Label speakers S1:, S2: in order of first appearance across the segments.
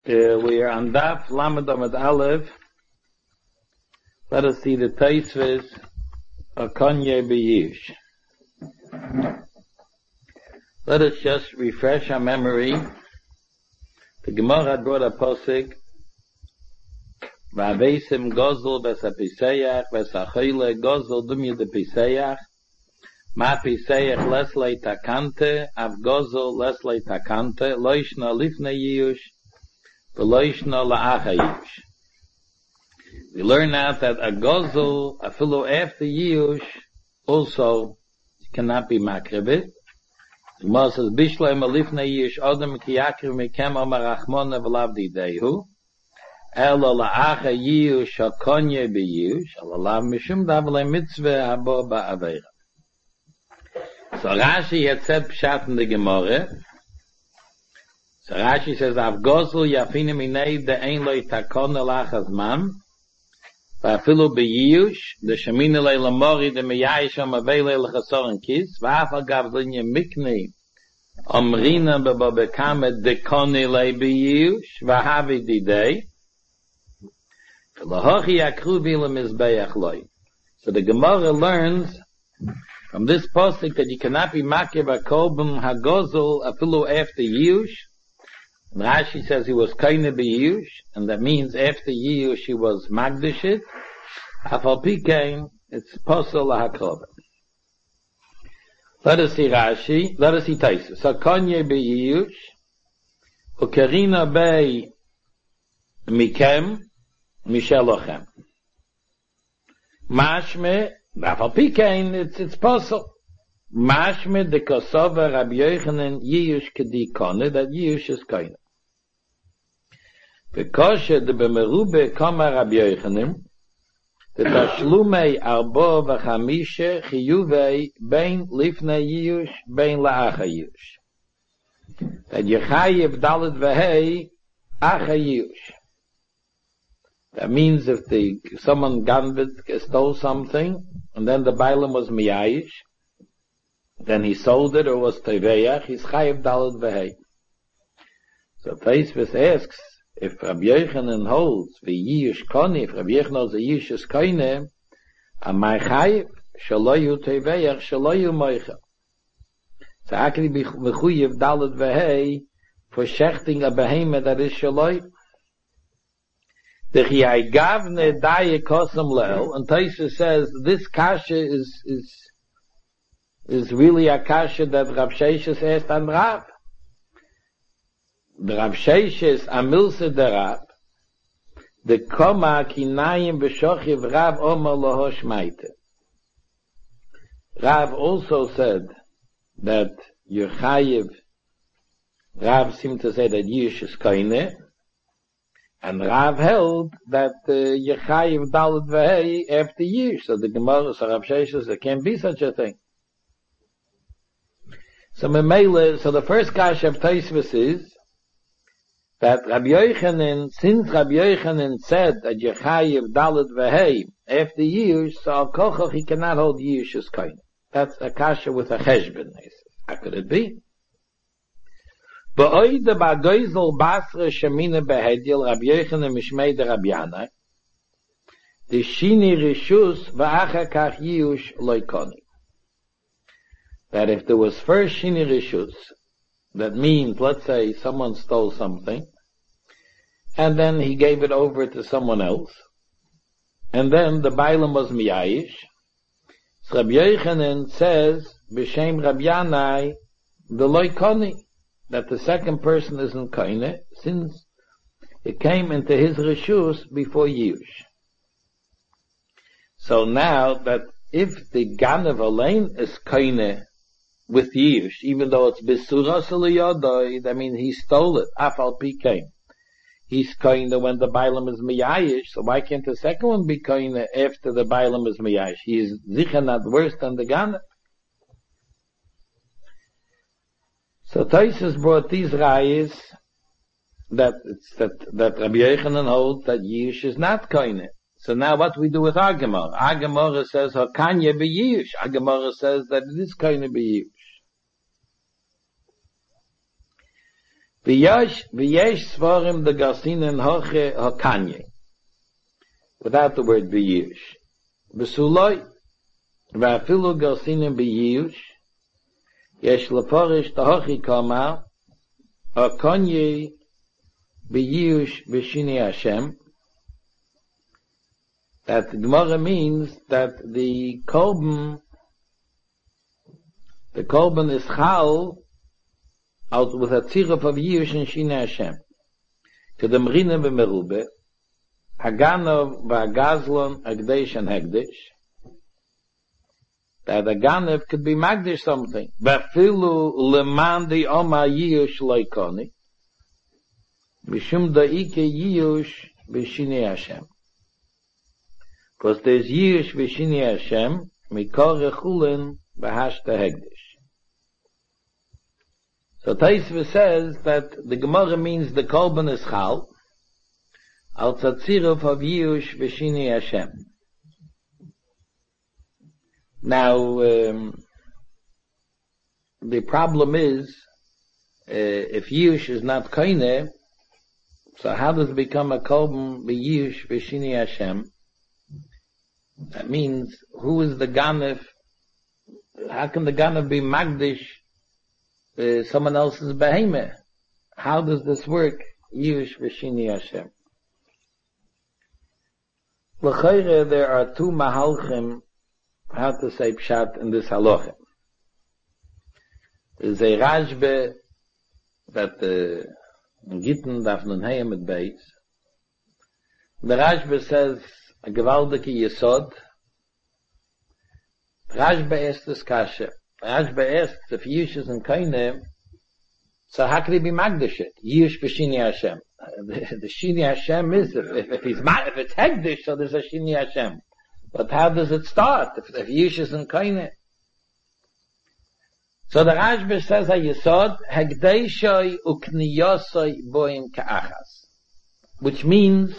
S1: We are on Daf Lamed Amud Aleph. Let us see the Taisvis of Kanye B'Yish. Let us just refresh our memory. The Gemara had brought a posik. V'avesim gozel v'sapiseyach v'sachile gozel dumya de piseyach ma piseyach leslei takante av gozel leslei takante loishna lifnei yiyush v'loishna la'acha yiyush. We learn now that a gozel, a fellow after yiyush, also cannot be makribit. The Gemara says bishlei malifnei yiyush odem ki yakriv mekem amar rachmona v'lavdi dehu Ela la'acha yiyush hakonye b'yiyush, ala mishum davle mitzvah habo ba'aveira. So Rashi had said pshat in the Gemara. So Rashi says, Av gozel yafine minei de'ein lo yitakon elachas man, va'afilu b'yiyush, de shemine le lamori de meyayish amavele l'chasoren kis, va'af agav linye mikni, omrina b'babekame dekoni le b'yiyush, va'havi didei, so the Gemara learns from this posting that you cannot be makir b'kolbim hagozel afilu after yiyush. And Rashi says he was kaina b'yiyush, and that means after yiyush he was magdishit. Afal pikein, it's posel lahakolbim. Let us see Rashi. Let us see Taisus. So kanye b'yiyush, ukarina bei mikem. Mishelochem. Mashme, Rafal Pikein, it's possible. Mashme de Kosova Rabbi Yochanan Yiyush Kedi Kone, that Yiyush is Kone. V'koshe de Bemerube Koma Rabbi Yochanan, the Tashlumei Arbo V'chamishe Chiyuvei Bein Lifnei Yiyush Bein La'acha Yiyush. That Yechayev Dalet V'hei Acha Yiyush. That means if someone stole something, and then the bailam was miyayish, then he sold it or was teveyach, he's chayiv dalad v'hei. So Taisvis asks, if Rabbi Yochanan holds v'yiyish koni, if Rabbi Yochanan holds v'yiyish is koine, amai chayiv, shaloyu teveyach, shaloyu moicha. So how can he be v'chuyiv dalad v'hei for shechting a behemoth that is shaloyu? The Chiyagavne Daye Kosam Lel, and Taisha says this kasha is really a kasha that Rav Sheshes asked on Rav. The Rav Sheshes Amilse de Rav, the Koma Kinayim B'Shochiv Rav Omer Lohosh Maite. Rav also said that Yechayev, Rav seemed to say that Yish is Koine, and Rav held that Yechayev Dalet V'hei after years. So the Gemara, so Rav Sheshes, there can't be such a thing. So the first kasha of Taisvis is that Rabbi Yochanan, since Rabbi Yochanan said that Yechayev Dalet V'hei after years, so Al Kochach he cannot hold years as kain. That's a kasha with a cheshbon. How could it be? Ba'oida ba'goizel basra shemina behedil Rabbi Yochanan mishmei de Rabbi Yana the shini rishus va'acha kach yiyush loikoni. That if there was first shini rishus, that means, let's say, someone stole something, and then he gave it over to someone else, and then the bailam was miyayish, so Rabbi Yochanan says, b'shem Rabbi Yanai, the loikoni, that the second person isn't kaine, since it came into his reshus before Yush. So now that if the Ganav Alain is kaine with Yush, even though it's Bisuras Eliyodoi, that means he stole it, Afal Pikein. He's kaine when the Bailam is Miyayish, so why can't the second one be kaine after the Bailam is Miyayish? He is sicher not worse than the Ganav. So Taisus brought these rayas that Rabbi Yochanan holds that Yish is not koine. So now what we do with our Gemara? Our Gemara says Hakanye b'Yish. Our Gemara says that it is koine b'Yish. V'yesh svarim the gasinen hoche hakanye. Without the word v'yesh. V'suloi v'afilu gasinen b'yesh. Yesh lefarish tahachi kama hakanye b'yesh b'shini Hashem. That the Gemara means that the korban is chal out with a tziruf of Yish and Shina Hashem. To the Mrina v'merube, Haganov v'agazlon agdesh and hegdesh, that a Ganav could be magdish something. V'afilu leman di oma Yish loikoni, mishum da'ike Yish v'shini Hashem. Because there's Yish v'shini Hashem, mikor rechulin v'hashta hegdesh. So Taisva says that the Gemara means the korban is chal, al tzatziruf of Yish v'shini Hashem. Now, the problem is, if Yish is not koine, so how does it become a korban b'Yish v'shini Hashem? That means, who is the Ganav? How can the Ganav be magdish someone else's behemoth? How does this work? Yish v'shini Hashem. L'chayre, there are two mahalchim, how to say pshat in this halacha. There's a Rashbe that in Gittin darf nun heim mit Beis. The Rashbe says a gewaldike yesod. Rashbe asks this kasha. Rashbe asks, if Yish is in Kaine, so how could he be magdish it? Yish v'shini Hashem. The Shini Hashem is, if it's Hegdish, so there's a Shini Hashem. But how does it start, if Yish is in Kaine? So the Rashbe says a yesod, Hegdeshoi ukniyosoi boim ka'achas. Which means,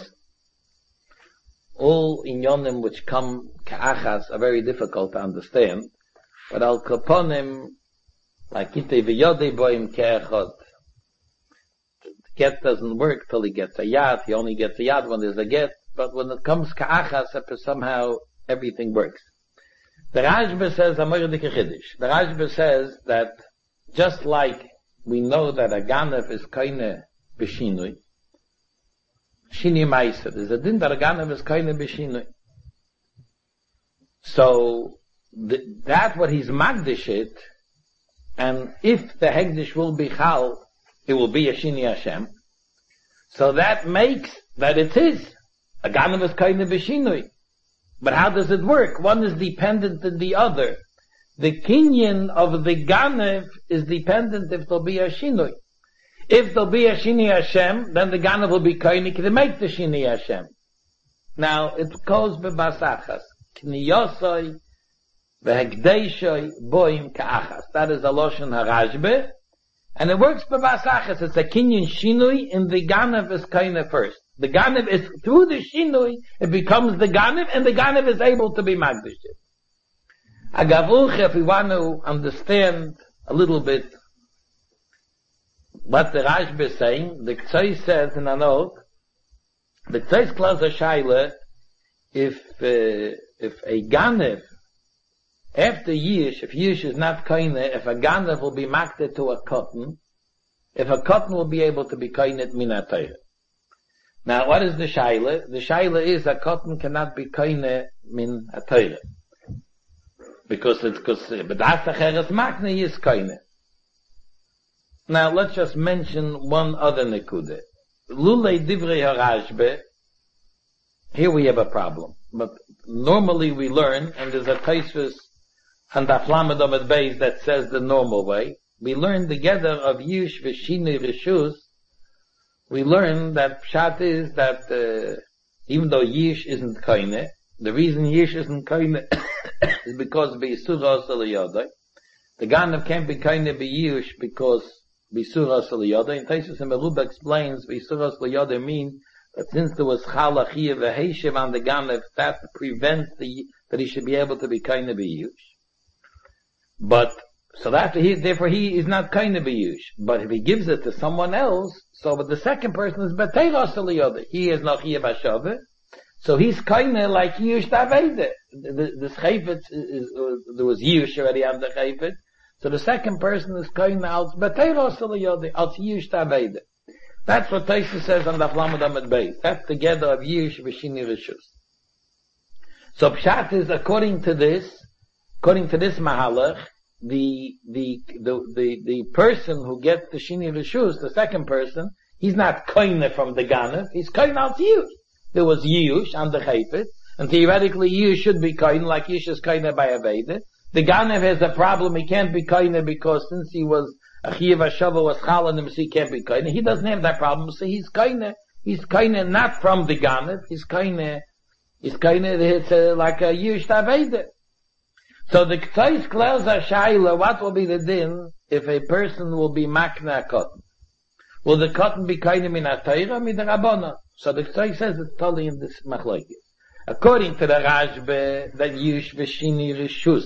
S1: all inyonim which come ka'achas are very difficult to understand. But al kaponim, like kitei v'yodei boim ke'echot. The get doesn't work till he gets a yad. He only gets a yad when there's a get. But when it comes ka'achas, somehow everything works. The Rashba says, the Rashba says that just like we know that a Ganav is kaine b'shinui, shini ma'isa, there's a din that a Ganav is kaine b'shinui. So, that what he's magdish it, and if the hegdish will be chal, it will be a shini Hashem. So that makes that it is a Ganav is kaine b'shinui. But how does it work? One is dependent on the other. The kinyan of the Ganav is dependent if there'll be a shinui. If there'll be a shini Hashem, then the Ganav will be koinik to make the shini Hashem. Now, it goes bebasachas. Kniyosoi v'hegdeishoi boim ka'achas. That is a Loshen HaRashbe. And it works bebasachas. It's a kinyan shinui, and the Ganav is koine first. The Ganav is, through the Shinui, it becomes the Ganav, and the Ganav is able to be magdish. Agavuch, if we want to understand a little bit what the Rashba is saying, the Ktsoy says in a note, the Ktsoy clause a shaila, if a Ganav, after Yish, if Yish is not koine, if a Ganav will be magdish to a cotton, if a cotton will be able to be koine min ha-Torah. Now, what is the shaila? The shaila is that cotton cannot be koine min ha-Torah. Because b'das acheres makne is koine. Now, let's just mention one other nekude. Lulei divrei HaRashbe, here we have a problem. But normally we learn, and there's a Tosfos and the Aflamed Omed Beis that says the normal way. We learn together of Yish v'shini reshus. We learn that pshat is that even though Yish isn't koine, the reason Yish isn't koine is because b'Yisura Saliyodai. The Ganav can't be koine b'Yish because b'Yisura Saliyodai. And Tosfos and Meruba explains b'Yisura Saliyodai mean that since there was Chal Achiyah v'Heishev on the Ganav, that prevents that he should be able to be koine b'Yish. But So therefore he is not kind of a yush. But if he gives it to someone else, so but the second person is beteiros aliyode. He is noch hier bashove. So he's kind of like yush davede. The chayfet there was yush already on the chayfet. So the second person is kind of als beteiros aliyode, als yush davede. That's what Taisa says on the Flamad Amid Beis. That's together of yush v'shini rishus. So pshat is according to this mahalach, the person who gets the shini rishus, the second person, he's not koine from the ganev, he's koine al yush. There was yush on the chayfet, and theoretically yush should be koine, like yush is koine by aveda. The ganev has a problem, he can't be koine because since he was achiv hashava was chalanim, so he can't be koine. He doesn't have that problem, so he's koine not from the ganev, he's koine, it's like a yush aveda. So the K'tzais clears a shaila, what will be the din if a person will be makna a cotton? Will the cotton be kind of min ha-Torah, min ha-Rabbana? So the K'tzais says it's totally in this machlokes. According to the Rashbe, that yush v'shini rishus,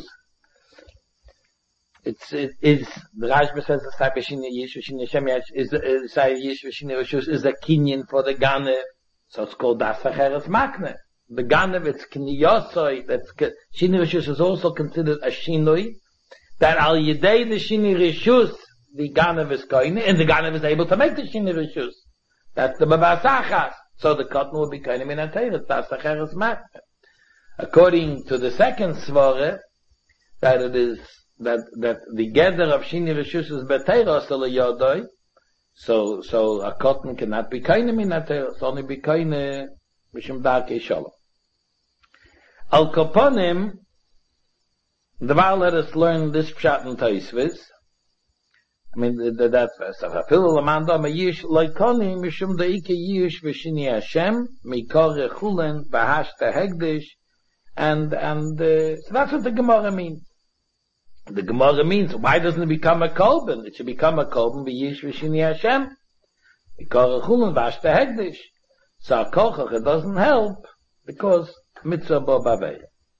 S1: the Rashbe says the say v'shini yush v'shini Hashem is yush v'shini rishus is a kinyan for the Ganev, so it's called das acheres makna. The Ganev, it's Kniyosoi, that's, Shini Rishus is also considered a Shinoi, that al Yedei the Shini Rishus, the Ganev is Koine, and the Ganev is able to make the Shini Rishus. That's the Babasachas. So the cotton will be Koine min ha-Torah, that's the Cheres Makna. According to the second Svore, that it is, that the gather of Shini Rishus is Beteiros ala Yodoi, so a cotton cannot be Koine min ha-Torah, it's only be Koine Mishum Darkei Shalom. Al Koponim, the Baal let us learn this pshat in Taisvis. I mean, that verse. Afilu l'mando meyish loikoni mishum deike yish v'shini Hashem mikore chulen v'hashta hegdish, and so that's what the Gemara means. The Gemara means, why doesn't it become a kolben? It should become a kolben v'yish v'shini Hashem mikore chulen v'hashta hegdish. So a kochach, it doesn't help because mitzvah bo bavei.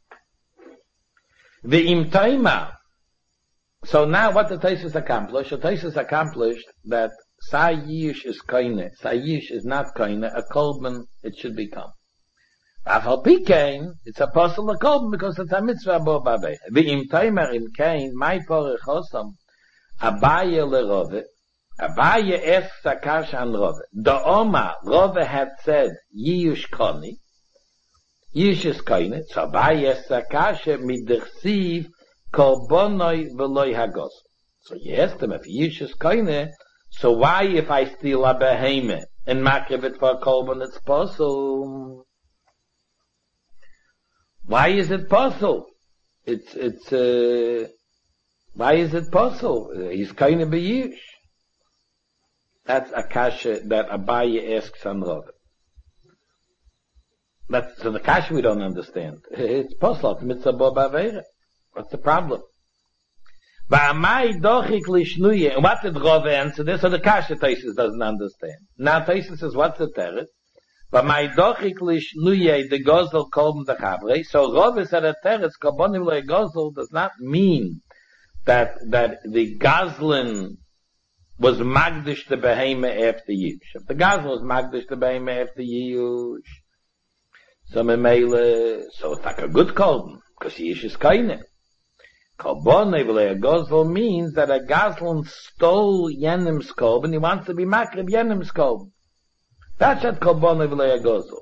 S1: Ve'im taima. So now what the Taisus accomplished? The Taisus accomplished that Sayish is koine. Sayish is not koine. A kolben it should become. Afal pikein, it's a possible a kolben because it's a mitzvah bo bavei. Ve'im taima im kain, my porech osam, abaye lerove. Abaye asks Akash and Rove. The Oma, Rove had said, Yiyush Koni, Yish is Koine, so Abaye asks Akash, Midersiv, Korbonoi Veloi Hagos. So he asked him, if Yish is Koine, so why if I steal a beheme and makriv it for a Korbon, it's possible? Why is it possible? Why is it possible? He's Koine be Yish. That's a kasha that Abaye asks on Rove. So the kasha we don't understand. It's possible. It's mitzvah bo bavera. What's the problem? Ba'amai dochik lishnuye. And what did Rove answer this? So the kasha Taisus doesn't understand. Now Taisus says, what's the teretz? Ba'amai dochik lishnuye the gozel kolm the chavrei. So Rove said a teretz kolbonim le gozel does not mean that the gazlin was magdish the behema after Yush. If the Gazlan was magdish the behema after Yush, so it's like a good kolben, because Yush is kaine. Kolbonei v'lei a Gazlan means that a Gazlan stole Yenim's kolben, he wants to be makrib Yenim's kolben. That's what kolbonei v'lei a Gazlan.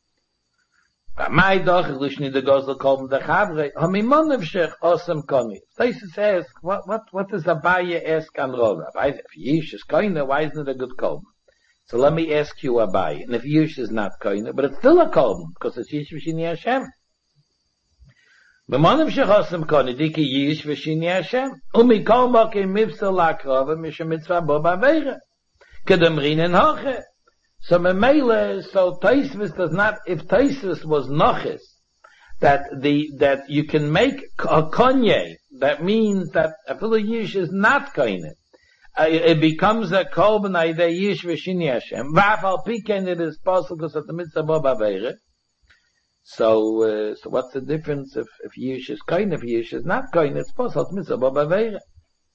S1: My doch lishni the Gazlan kolben the chavrei, hamimonev shech osem koni. Taisus says, what does Abaye ask on Rove? If Yish is koine, why isn't it a good kolben? So let me ask you Abaye. And if Yish is not koine, but it's still a kolben, because it's Yish v'shini Hashem. B'monev shech osem koni, diki Yish v'shini Hashem. Umikol mokim mivsel lakrove, mishem mitzvah bo bavere. Kedem rinen hoche. So Taisus does not, if Taisus was noches, that you can make a konye, that means that a fellow yish is not koine. It becomes a kolben aidei yish v'shini Hashem. V'afal pikein it is possible because of the mitzvah bo bavere. So what's the difference if yish is koine? If yish is not koine, it's possible it's mitzvah bo bavere.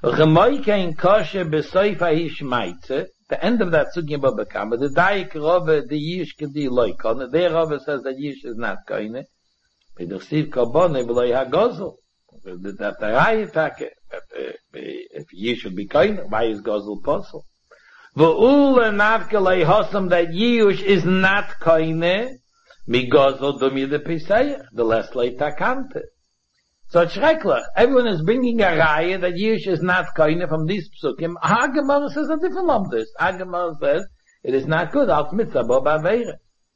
S1: Gemoikein kosher besoifa hishmeitze. The end of that sugya baba kama. The daik rove the yish kedi loikon. The rove says that yish is not koine. B'dersiv kabone v'loy hagozel. That the rayetake. If yish should be koine, why is gozel possible? V'ul nafke lei hosam that yish is not koine. Mi gozel dumi de pisayach. The less lei takante. So it's schrecklich. Everyone is bringing a raya that Yish is not koine from these psukim. Hagemara says a different lumdus. Hagemara says it is not good. Al mitzvah bo ba'veire.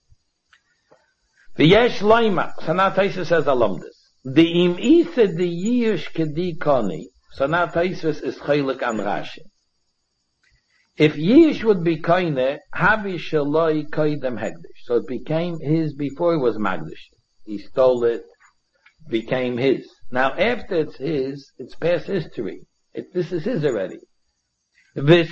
S1: V'yesh loima. So now Taisus says a lumdus. The im isa the Yish kedi koni. So now Taisus is chaylik an Rashi. If Yish would be koine, havi shaloi koidem hegdish. So it became his before it was magdish. He stole it, became his. Now, after it's his, it's past history. This is his already. Now the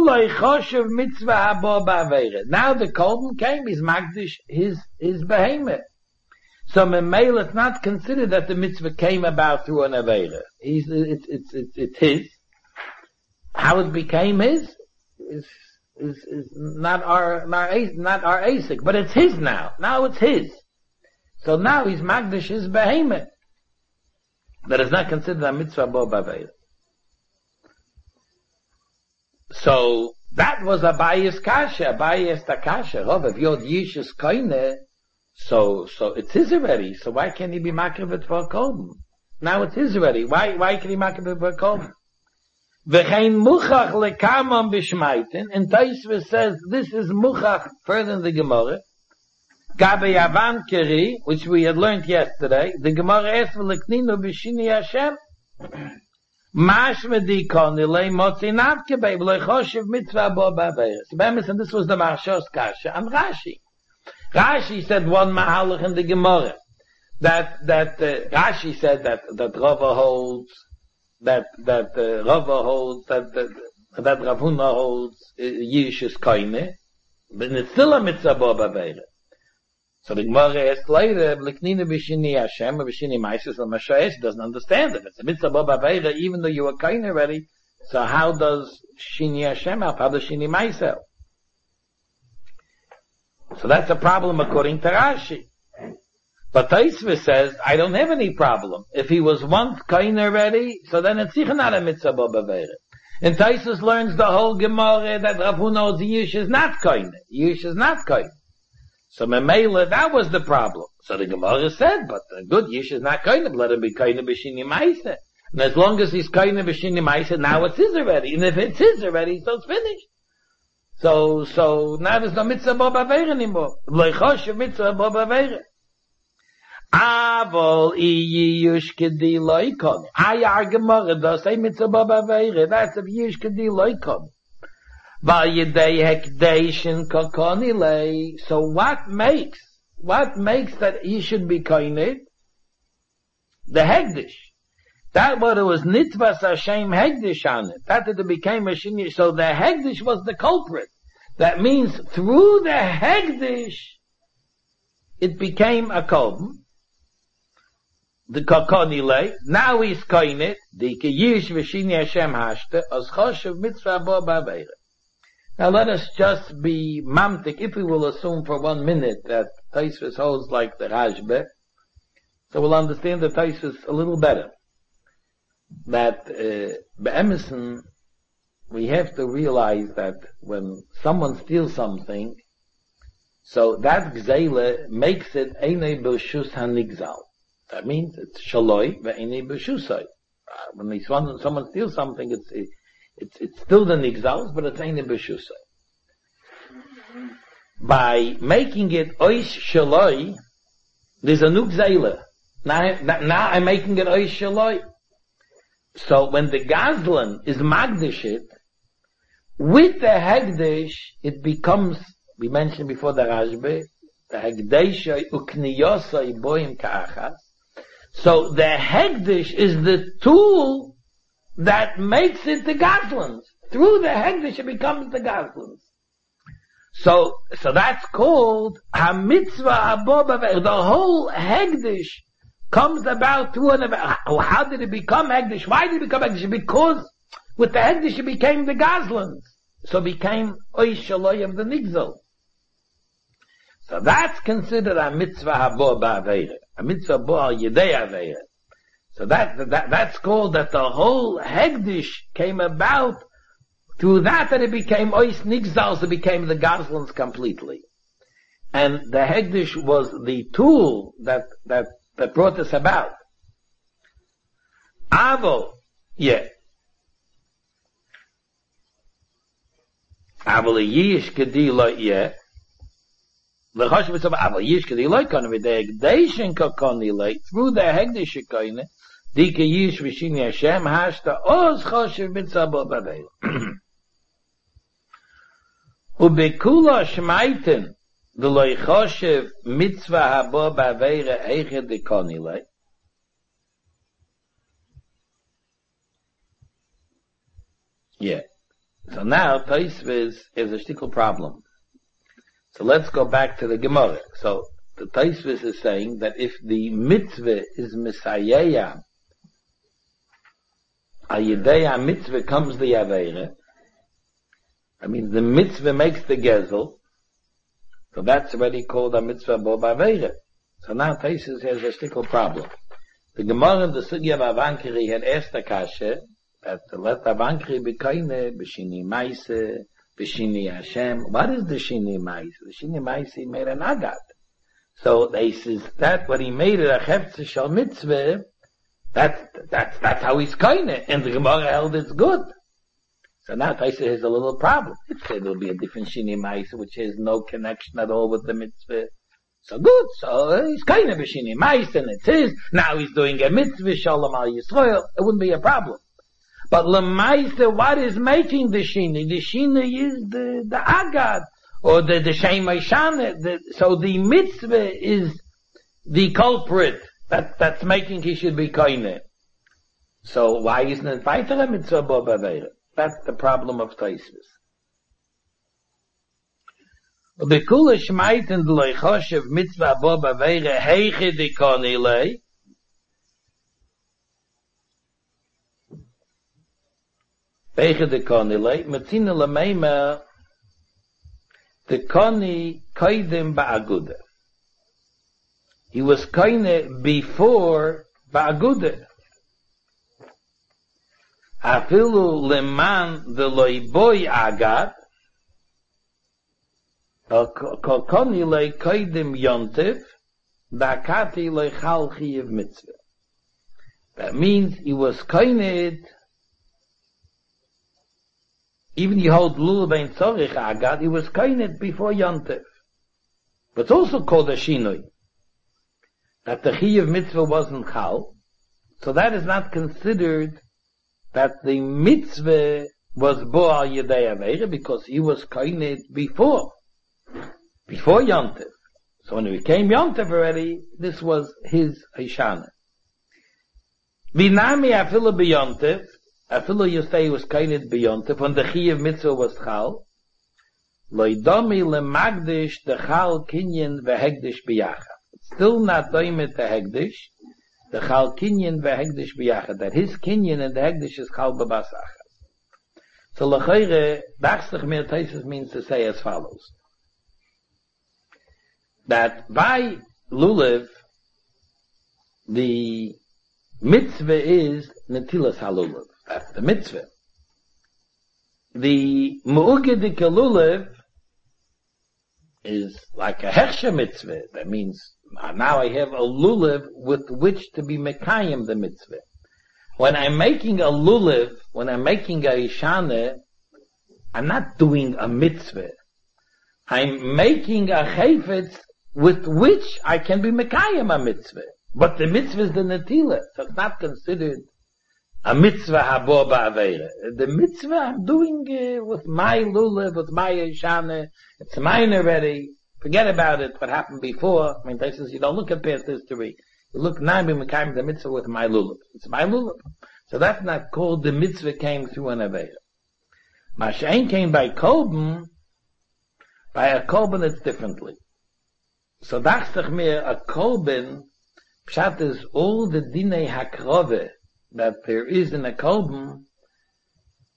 S1: Kolben came, he's magdish his behemoth. So Memel, it's not considered that the mitzvah came about through an Aveira. It's his. How it became his is not our Asik, but it's his now. Now it's his. So now he's magdish his behemoth. That is not considered a mitzvah bo b'aveira. So that was a bias kasha, bias takasha. If your yish is koine, so it's his already. So why can't he be makrivet for a kolben? Now it's his already. Why can he makrivet for a kolben? V'chein muchach lekamam b'shmaitin. And Taisva says this is muchach further in the Gemara. Gabe Yavan Keri, which we had learned yesterday, the Gemara asks for Lekninu B'Shini Hashem. Mashme di konile motzi navke bei v'lo choshev mitzvah bo b'averes. And this was the Marshos Kasha and Rashi. Rashi said one mahalach in the Gemara that Rashi said that Rava holds that Rav Huna holds Yish is koine, but it's still a mitzvah bo b'averes. So the Gemara asks later, L'knina b'shini Hashem, or b'shini Maisis, or Mashayes, doesn't understand it. It's a mitzvah bo b'aveira, even though you were kind already. So how does shini Hashem help? How does shini Mais help? So that's a problem according to Rashi. But Taisva says, I don't have any problem. If he was once kind already, so then it's sicher not a mitzvah bo b'aveira. And Taisva learns the whole Gemara that Rav Huna Yish is not kind. Yish is not kind. So Memela, that was the problem. So the Gemara said, but the good Yish is not koine, let him be koine b'shini ma'aseh. And as long as he's koine b'shini ma'aseh, now it's his already. And if it's his already, so it's finished. So now there's no mitzvah bo b'aveira anymore. L'choshev mitzvah bo b'aveira. Avol Yish kedi loikon. Ayar Gemara does say mitzvah bo b'aveira. That's if Yish kedi loikon. So what makes that he should be koined? The hegdish. That what it was nitvas Hashem hegdish on it. That it became a shini. So the hegdish was the culprit. That means through the hegdish, it became a kolben. The kokonile. Now he's koined. The yish v'shini Hashem hashte as choshev mitzvah bo b'aveira. Now let us just be mamtik, if we will assume for 1 minute that Taisvis holds like the Rashbe, so we'll understand the Taisvis a little better. That be'emerson, we have to realize that when someone steals something, so that gzeile makes it einei b'shus hanigzal. That means it's shaloi ve'einei b'shusai. When someone steals something, it's still the nigzals, but it's ain't a b'shusay. By making it oish shaloi, there's a nugzayla. Now I'm making it oish shaloi. So when the gazlan is magdish it, with the hegdish, it becomes, we mentioned before the Rashbe, the hegdesha ukniyosai boim ka'achas. So the hegdish is the tool that makes it the Goslins. Through the Hegdish it becomes the Goslins. So that's called HaMitzvah Abo B'aveira. The whole Hegdish comes about through an Aveira. How did it become Hegdish? Why did it become Hegdish? Because With the Hegdish it became the Goslins. So it became Oy Shaloi of the Nigzel. So that's considered a mitzvah habo ba'aveira. A mitzvah habo al yedei aveira. So that's called that the whole Hegdish came about through that it became Ois Nigzals, it became the Goslins completely. And the Hegdish was the tool that brought this about. Avo, yeah. Avo yish kedila, yeah. The Choshev is of Avo yish kedila, kon with the Hegdishin kokonile, through the Hegdish koine, dike yish v'shini Hashem, hashta oz Choshev mitzvah b'aveira. Ubekula shmaiten, the loy Choshev mitzvah habo b'aveira eiche de konile. Yeah. So now Taisvis is a shtickle problem. So let's go back to the Gemara. So the Taisvis is saying that if the mitzvah is Misayaya, a Yedeya mitzvah comes the Aveira, I mean the mitzvah makes the Gezel, so that's already called a mitzvah bo b'Aveira. So now Taisvis has a shtickle problem. The Gemara of the Sugya of Avankari had asked the Kasha, that the let Avankri be koine, b'shini maise, b'shini Hashem. What is the shini maise? The shini maise he made an agat. So they says that what he made it a chefze shal mitzvah, that's how he's koine. And the Gemara held it's good. So now Taisa has a little problem. It said there'll be a different shini maise which has no connection at all with the mitzvah. So good, so he's koine b'shini maise and it's his. Now he's doing a mitzvah shalom al Yisrael. It wouldn't be a problem. But Lemaisa, what is making the Shini? The Shini is the Agad, or the Shem Shana. So the mitzvah is the culprit that's making he should be koine. So why isn't it weiter a mitzvah bo b'aveira? That's the problem of Taisvis. The kula shmaiten d'loi choshev mitzvah bo b'aveira heiche di konilei. Beiche de konile, metzina lemeima, the koni koidim ba'aguda. He was koine before ba'aguda. Afilu leman the loiboy agad, konile koidim yontiv, ba'akati loichal chiyev mitzvah. That means he was koine even you hold lulav ein tzorich agad, he was koined before Yontif. But it's also called a shinoi. That the chiyuv mitzvah wasn't chal, so that is not considered that the mitzvah was bo al yedei aveira, because he was koined before Yontif. So when it became Yontif already, this was his Hishana. Vinami afilu b'Yontif, afilu you say he was koined b'Yontif, when the chiyuv mitzvah was chal, loidomi lemagdish the chal kinyan v'hegdish b'yachad. Still not doimet the hegdish, the chal kinyan v'hegdish b'yachad, that his kinyan and the hegdish is chal b'basachas. So l'chayre, dachstach mir Taisus means to say as follows, that by lulav, the mitzvah is netilas halulav. That's the mitzvah. The mu'ugedik lulav is like a hechsha mitzvah. That means now I have a lulav with which to be mekayim the mitzvah. When I'm making a lulav, when I'm making a ishana, I'm not doing a mitzvah. I'm making a chayfetz with which I can be mekayim a mitzvah. But the mitzvah is the netila, so it's not considered a mitzvah habo ba'aveira. The mitzvah I'm doing with my lulav, with my ishana, it's mine already. Forget about it, what happened before. I mean, this is, you don't look at past history. You look now, I'm mekayim the mitzvah with my lulav. It's my lulav. So that's not called the mitzvah came through an aveira. Mashain came by kolben. By a kolben it's differently. So dachstach mir a kolben, pshat is all the dinei hakrove that there is in a kolben,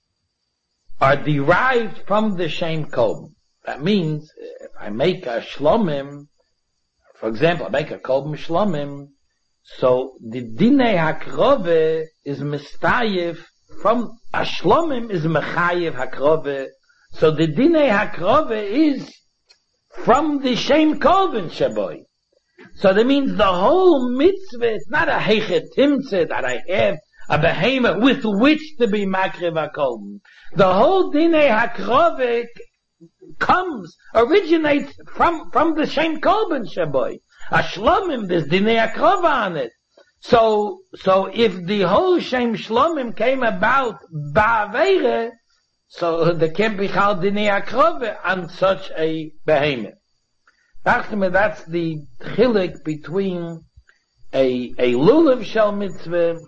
S1: are derived from the shem kolben. That means, if I make a shlomim, for example, I make a kolben shlomim, so the dinei hakrove is mistayef from a shlomim is mechayev hakrove. So the dinei hakrove is from the shem kolben shaboy. So that means the whole mitzvah, it's not a heichet timtzeh that I have a behemoth with which to be makriv hakolben. The whole dinei hakrove originates from the shem kolben shaboy. A shlomim, there's dinei hakrove on it. So if the whole shem shlomim came about ba'avere, so there can't be chal dinei hakrove on such a behemoth. That's the chilik between a lulav shel mitzvah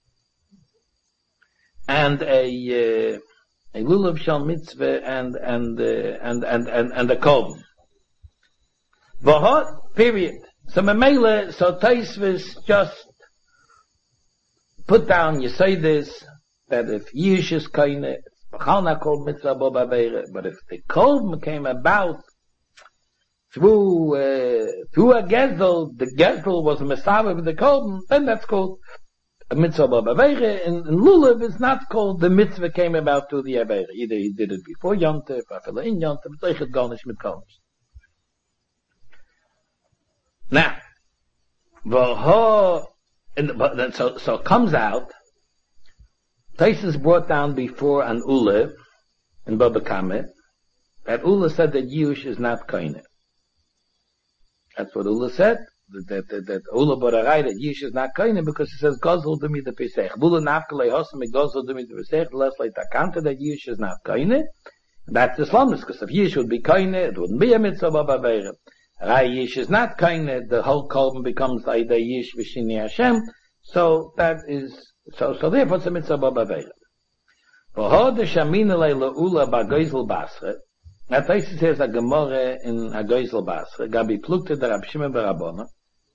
S1: and a lulav shel mitzvah and a kolben. V'hot, period. So Mamela, so Taisvis just put down, you say this, that if Yish is kaine, b'chalna kol mitzvah bo b'avere, but if the kolben came about through a gezel, the gezel was a mesaveh with the kolben, then that's called a mitzvah bo b'avere, and lulav is not called the mitzvah came about through the avere. Either he did it before Yontif, or in Yontif, it's eichet garnish mit kolben. Now, so it comes out, Taisus brought down before an Ula in Baba Kamet, that Ula said that Yush is not kaine. That's what Ula said, that Ula brought a right that Yush is not kaine because it says Gozol Dumi de Pesach. Bula Nafkalei Hosam Gozol Dumi de Pesach, less like Takanta that Yush is not kaine. That's Islamic, because if Yush would be kaine, it wouldn't be a mitzvah Baba Veira. Rai Yish is not kaine, the whole kolben becomes Aida Yish V'Shini Hashem, so that is, so therefore it's a mitzvah b'aveira. V'hod Shamina le'ula b'goizel basre, now Taisus says a gemore in a goizel basre, gabi plukte der Rab Shimon barabona,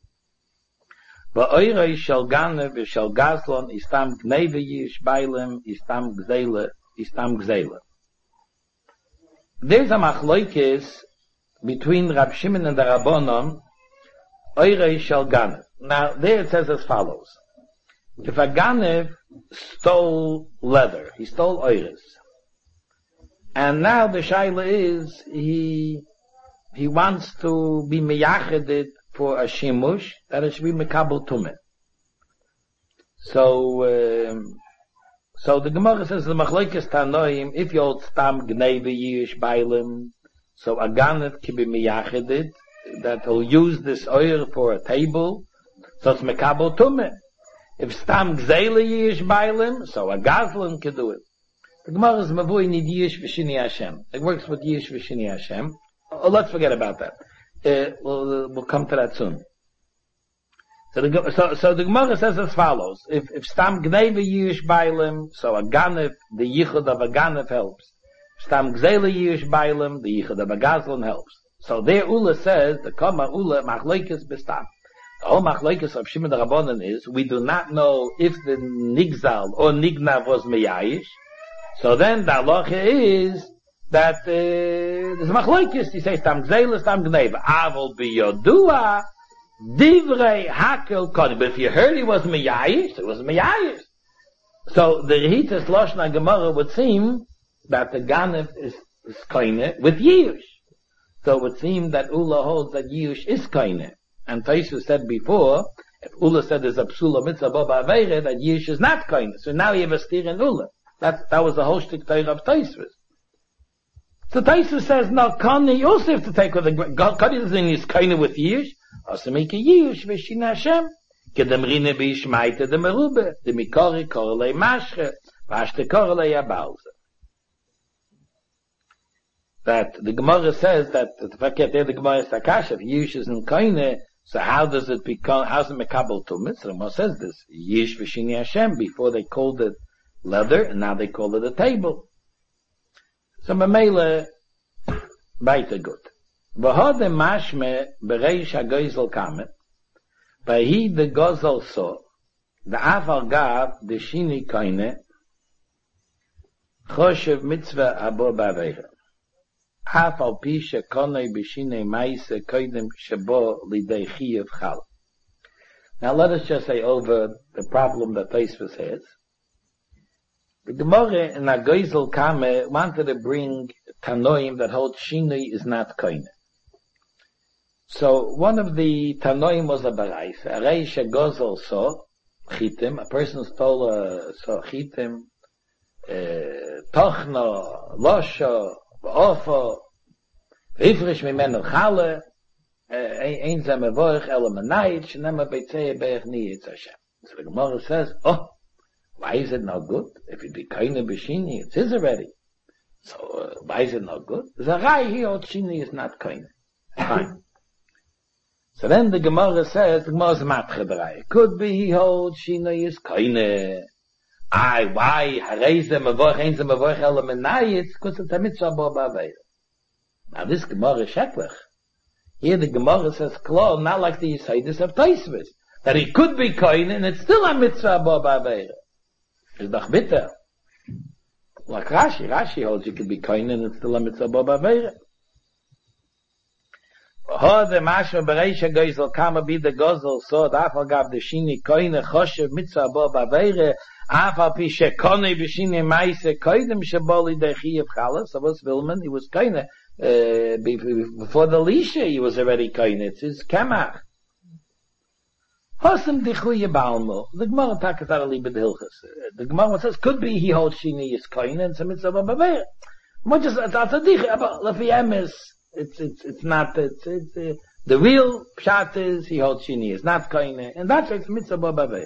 S1: v'oirei shel ganev v'shel gazlon istam gneve Yish bailem istam gzeile. There's a machloikis between Rab Shimon and the Rabbonon, Oirei Shel Ganev. Now, there it says as follows. If a Ganev stole leather, he stole oires, and now the shaila is, he wants to be meyacheded for a shimush, that it should be mekabel tumeh. So the Gemara says, the machlokes tanoim, if you hold stam gneve yish bailim, so a ganev can be miyacheded, that he'll use this oil for a table, so it's mekabel tumeh. If stam gzeile yish bailim, so a gazlan can do it. The Gemara is mavui nid yish v'shini Hashem. It works with yish v'shini Hashem. Oh, let's forget about that. We'll come to that soon. So the Gemara says as follows: If stam gneve yish bailim, so a ganev, the yichud of a ganev helps. Stam gzeile yish bailim, the yichud of a gazlan helps. So there Ula says, the Kama Ula machlokes bestam. The whole machlokes of Shimon the Rabbanan is, we do not know if the nigzal or nignav was meyayish. So then the halacha is that there's machlokes. He says stam gzeile, stam gneve. Avol biyodua divrei hakel kodim. But if you heard he was meyayish, it was meyayish. So the Rehitas Loshna Gemara would seem that the ganev is kaine with yish. So it would seem that Ula holds that yish is kaine. And Taisus said before, if Ula said there's a psula mitzvah baba aveire, that yish is not kaine. So now you have a steer in Ula. That was the whole shtick Torah of Taisus. So Taisus says, no, Kani, you also have to take with the Kani doesn't is kaine with yish. Also make a yish v'shin Hashem. Kedemrine b'ishmaite de merube, de mikori korelei mashche, v'ashte korelei abalze. That the Gemara says that the fact that the Gemara is Takash, if Yish is in Kaine, so how does it become, how's it Mekabel to Mitzvah? Gemara says this, Yish v'shini Hashem, before they called it leather, and now they call it a table. So Mamela, baita good. V'hode mashme bereish ha-goizel kamet, v'hi the gozel so, the afal gav, the shini Kaine, Choshev mitzvah abo ba'avera. Haf al pi shekonei b'shinei ma'ise koidem shebo lidei chiyav chal. Now let us just say over the problem that Tosfos has. The Gemara in Agoizel Kame wanted to bring Tanoim that hold Shinui is not koine. So one of the Tanoim was a Baraisa. A Reisha Gozel saw Chitim, a person stole saw Chitim, Tochno, Losho, Ofo, Vifrish Mimenu Chale, Ein Zeh Mevorach Ele Menayit, Shnema Beitzei Beich Niyitz Hashem. So the Gemara says, why is it not good? If it be koine b'shini, it is already. So why is it not good? There's a rai here, shini is not koine. Fine. So then the Gemara says, the Gemara is matche b'rai. It could be he holds shini is koine. Why? Harei ze mevorach, ein ze mevorach ele menayit, because it's a mitzvah bo ba'avera. Now this Gemara is sheklech. Here the Gemara says, klar, not like the Yisaitis of Tosfos, that it could be koine and it's still a mitzvah bo ba'avera. It's doch bitter. Like Rashi holds you could be koine and it's still a mitzvah bo ba'avera. Ho the masha bereisha goizel kama be the gozel so dafal gab the shini koine choshev mitzvah bo ba'avera afal pi shekone b'shini ma'ise koidem sheboli dechiyev chala. So what's Vilman? He was koine before the lisha. He was already koine. It's his kamach. Hosem dichuye balmo. The Gemara talks out a little bit hilchas. The Gemara says could be he holds shini is koine and some mitzvah bo ba'avera. Much as that's a dich, but lefi emes. It's not, the real pshat is, he holds shini is not koine, and that's it's mitzvah bo ba'avera.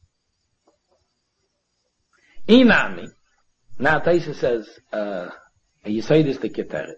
S1: Inami. Now Taisa says, you say this to Keteret.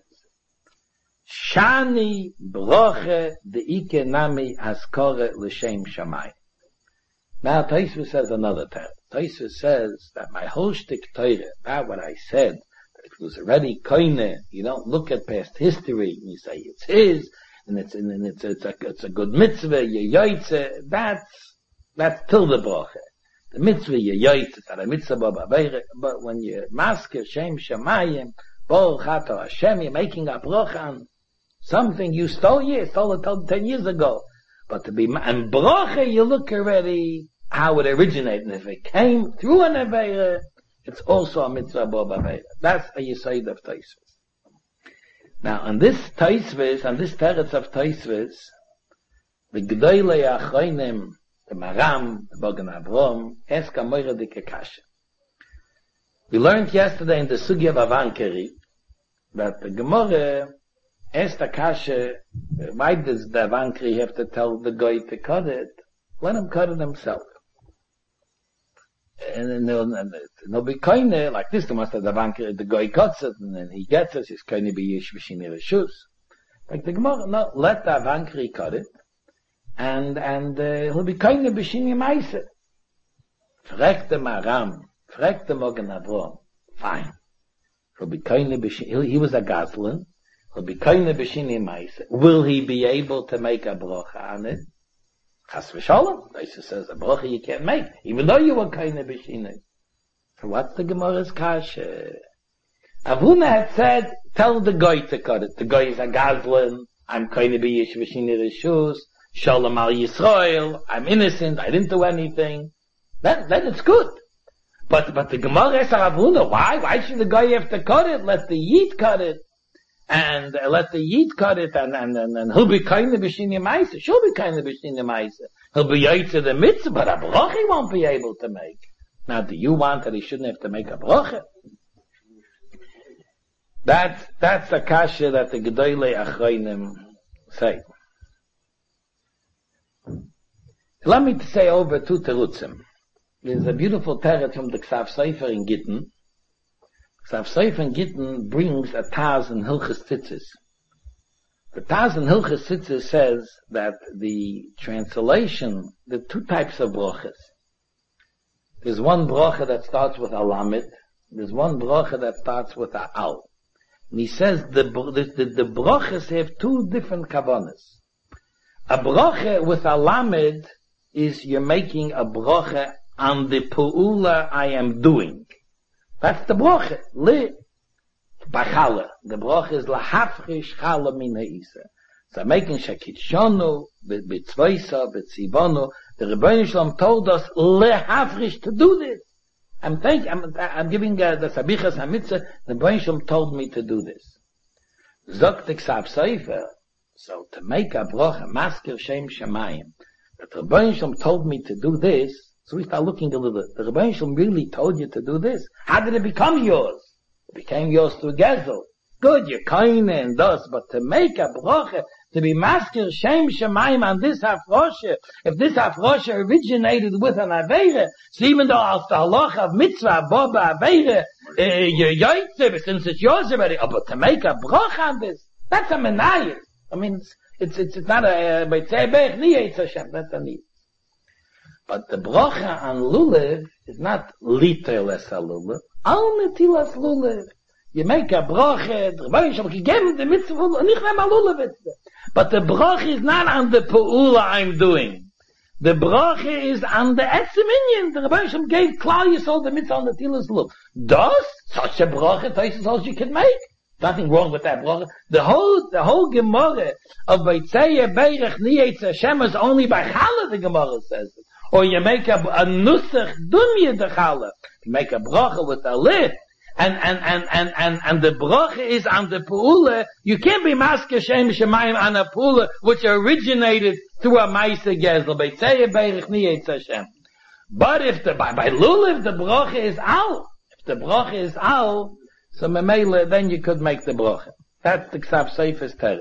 S1: Shani broche de ike nami haskore l'shem shamay. Now Taisa says another term. Taisa says that my whole shtik Torah, about what I said, it was already koine. You don't look at past history and you say it's his, and it's a good mitzvah. You yoytze. That's till the bracha. The mitzvah you yoytze. It's a mitzvah bo ba'avera. But when you masker shem shamayim, bol chato Hashem, you're making a bracha on something you stole. You stole it 10 years ago. But to be and bracha, you look already how it originated. And if it came through an avera, it's also a mitzvah bo ba'avera. That's a yisaid of Tosfos. Now, on this Tosfos, on this teretz of Tosfos, the G'dolei Achronim, the Maram, the Bogan Avrom, ask a moira dike kasha. We learned yesterday in the Sugya of Avankari that the Gemara asked a kasha, why does the Avankari have to tell the guy to cut it? Let him cut it himself. And they'll be koine like this. The master the guy cuts it and then he gets it. He's koine be yish v'shini reshus. Like the Gemara, no, let the Avankari cut it, and he'll be koine b'shini ma'ase. Frek the Maram, frek the Mogen Avrom. Fine. He'll be koine b'shini. He was a gazlan. He'll be koine b'shini ma'ase. Will he be able to make a bracha on it? Chas v'sholom. Taisa says a bracha you can't make, even though you were koine b'shini. So what's the Gemara's kasha? Avuna had said, tell the guy to cut it. The guy is a gazlan. I'm koine b'yish v'shini reshus. Shalom al Yisrael. I'm innocent. I didn't do anything. Then it's good. But the Gemara asks Avuna, why should the guy have to cut it? Let the Yid cut it. And let the Yid cut it, and he'll be kind of b'shini ma'ase. She'll be kind of b'shini ma'ase. He'll be yaitze the mitzvah, but a bracha he won't be able to make. Now, do you want that he shouldn't have to make a bracha? That's the kasha that the G'dolei Achronim say. Let me say over two terutzim. There's a beautiful teretz from the Ksav Sefer in Gittin. Ksav Sefer in Gittin brings 1,000 Hilchas Tzitzis. The 1,000 Hilchas Tzitzis says that the translation, the two types of brachas. There's one bracha that starts with a lamed. There's one bracha that starts with a al. And he says the brachas have two different kavanas. A bracha with a lamed is you're making a bracha on the pu'ula I am doing. That's the bracha. Li. Bachala. The bracha is lahafrish chala min ha'isa. So making shakitshonu, b'tzvoisa, b'tzivonu. The Rebbeinu Shalom told us lehafrish to do this. I'm giving the Sabichas HaMitzvah. The Rebbeinu Shalom told me to do this. Zok Tiksav Sefer. So to make a bracha, masker shem shemayim. That the Rebbeinu Shalom told me to do this. So we start looking a little bit. The Rebbeinu Shalom really told you to do this. How did it become yours? It became yours through Gezel. Good, you're kind and thus, but to make a bracha, to be masker shem shemayim on this hafrosha, if this hafrosha originated with an aveira, so even though as the halacha of mitzvah, boba aveira, you're yoitze, since it's yours already, but to make a bracha on this, that's a menayis. I mean, it's not a, that's a need. But the bracha on lulav is not literal as a lulav, al netilas lulav. You make a bracha, the Rebbeinu Shalom gave the mitzvah, nicht einmal lulav. But the bracha is not on the pe'ula I'm doing. The bracha is on the etzim. The Rebbeinu Shalom gave Klal Yisrael the mitzvah on the tilas lulav. Thus, such a bracha, this is all you can make. Nothing wrong with that bracha. The whole Gemara of Beitzei Beirech Niyetz Hashem is only by Chala, the Gemara says it. Or you make a nusach dumya de Chala. You make a bracha with a lid. And the bracha is on the pu'ula. You can't be masker shem shemayim on a pu'ula which originated through a ma'aseh gezel. Beitzei Beirech Niyetz Hashem. But if by lulav the bracha is al, if the bracha is al, so memela, then you could make the bracha. That's the Ksav Seif's teretz.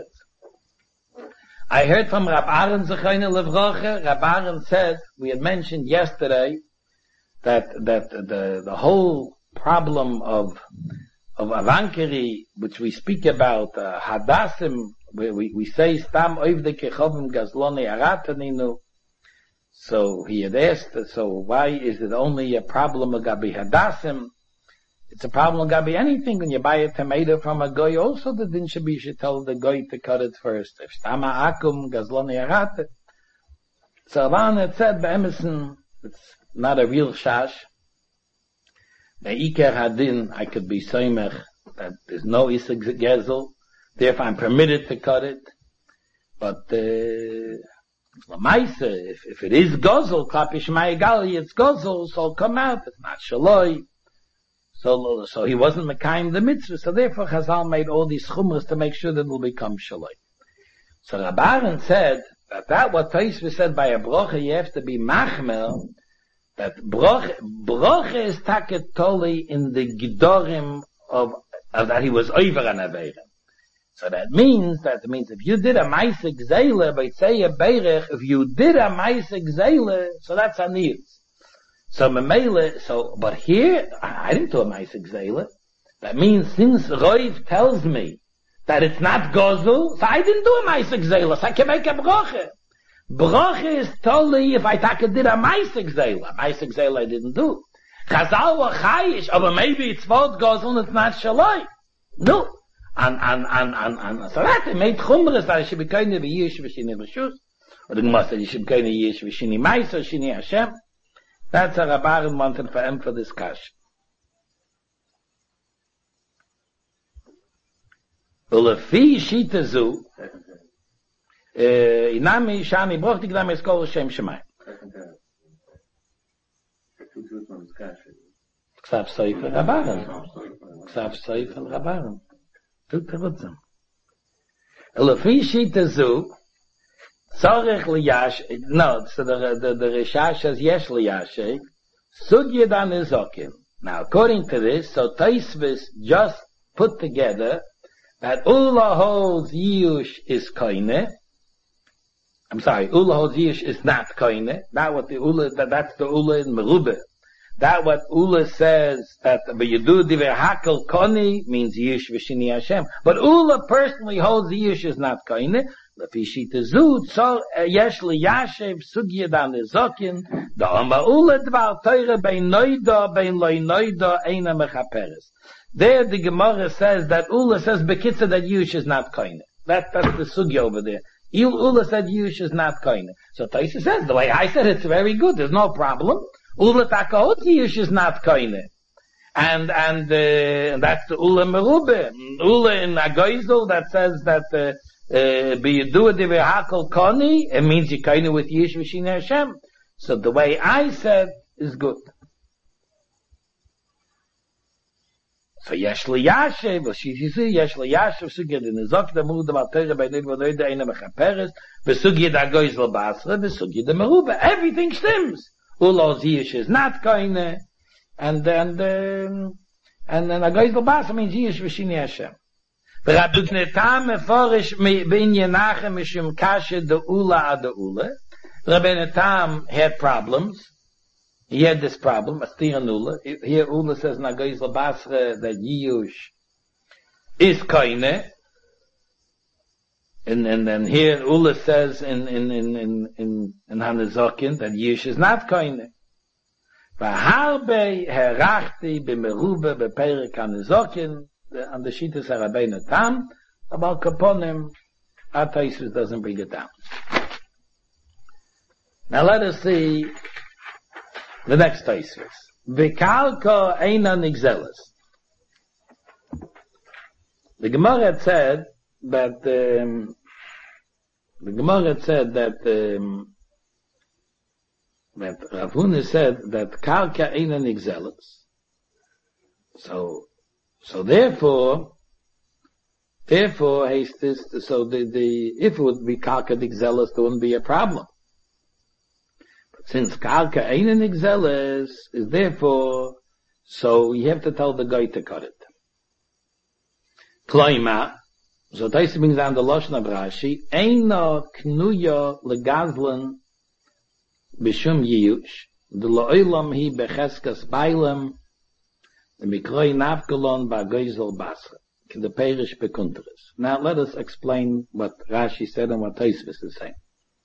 S1: I heard from Rab Aaron Zechayna Levracha. Rab Aaron said, we had mentioned yesterday that the whole problem of Avankari, which we speak about, Hadassim, we say Stam Oivde Kechovim Gazloni Arataninu. So he had asked, so why is it only a problem of Gabi Hadassim? It's a problem of Gabi anything. When you buy a tomato from a goy, also the din should be, you should tell the goy to cut it first. If Stama Akum Gazloni Arate. So Avan had said by Emerson, it's not a real shash. The Iker Hadin, I could be Soimech, that there's no Isig Gezel, therefore I'm permitted to cut it. But, Lamaisa, if it is Gozel, Klapish Ma'igali, it's Gozel, so it'll come out, it's not Shaloi. So he wasn't Mekayim the mitzvah, so therefore Chazal made all these chumras to make sure that it will become Shaloi. So Rab Aaron said, that what Tosfos said by a brocha, you have to be machmel, that brocha is taketoli in the gidorim of that he was over an aveira. So that means if you did a ma'aseh gzeila, by say a beirech, if you did a ma'aseh gzeila, so that's a niyus. So memele, but here I didn't do a ma'aseh gzeila. That means since Roiv tells me that it's not gozel, so I didn't do a ma'aseh gzeila, so I can make a brocha. Brocha is totally if I did a ma'aseh gzeila. Ma'aseh gzeila I didn't do. Chazal wa chayish, but maybe it's vod gozel and it's not shaloi. No. And so that it made chumras that it should be kind of a yish v'shini v'shus. Or the Gemara said you should be kind of yish v'shini ma'aseh, shini Hashem. That's a Rab Aaron wanted for him for this kash. Ulefi shita zu, inami shani broch digdam eskol Shem Shemayim. Ksav Sefer Rab Aaron. Ksav Sefer Rab Aaron. Tut terutzim. Ulefi shita zu, tzorech liyash, no, so the Rishash says yesh liyashe, sugya dan nizokim. Now, according to this, so Tosfos just put together that Ula holds Yush is koine. I'm sorry, Ula holds Yush is not koine. Not what the Ula, that's the Ula in Merubah. That what Ula says that B'Yedu Diver Hakel Koni means Yush v'Shini Hashem. But Ula personally holds the Yush is not koine. Lefi shita zu, tzor yesh liyashev sugya dan nizokin, da ama Ula dvar teure bein noida, bein loy noida, eina mechaperes. There the Gemara says that Ula says bekitza that Yush is not koine. That's the sugya over there. Ula said Yush is not koine. So Tosfos says, the way I said it's very good, there's no problem. Ula takahot Yush is not koine. And that's the Ula Merube. Ula in Agoizel that says that, B'yedua de v'hakol koni, it means you kind of with Yish V'Shin Hashem. So the way I said is good. So yesh liyashev, yesh liyashev, sugya de nizok, the murud of Al-Teire, by Nid Vodoy, the Eina Mechaperes, v'sugya de Agoizel Basra, v'sugya de Merube. Everything stems. Ulo Yish is not kind, and then Agoizel Basra means Yish V'Shin Hashem. Rabbi Tam meforish bin Yenachem mishum kashe de Ula ad de Ula. Rabbi Tam had problems. He had this problem, Astir and Ula. Here Ula says in Agoizel Basra that Yiyush is koine. And here Ula says in Hanazokin that Yiyush is not koine. V'harbe herachti b'merube b'perek Hanazokin. And the Shittas Rabbeinu Tam about Kaponim, our Taisus doesn't bring it down. Now let us see the next Taisus. V'kalko eina nigzeles. The Gemara had said that Rav Huna said that kalka eina nigzeles. So therefore, hastis, so if it would be kalka nigzeles, there wouldn't be a problem. But since kalka ain't an nigzeles, is therefore, so you have to tell the guy to cut it. Kloima, so this brings down the Lashon of Rashi, eino knuya legazlan b'shum yiyush, the lo'olam hi becheskas bailam, the Mikroi Navkalon Ba'Goizel Basra. The Perish Bekunteres. Now let us explain what Rashi said and what Tosfos is saying.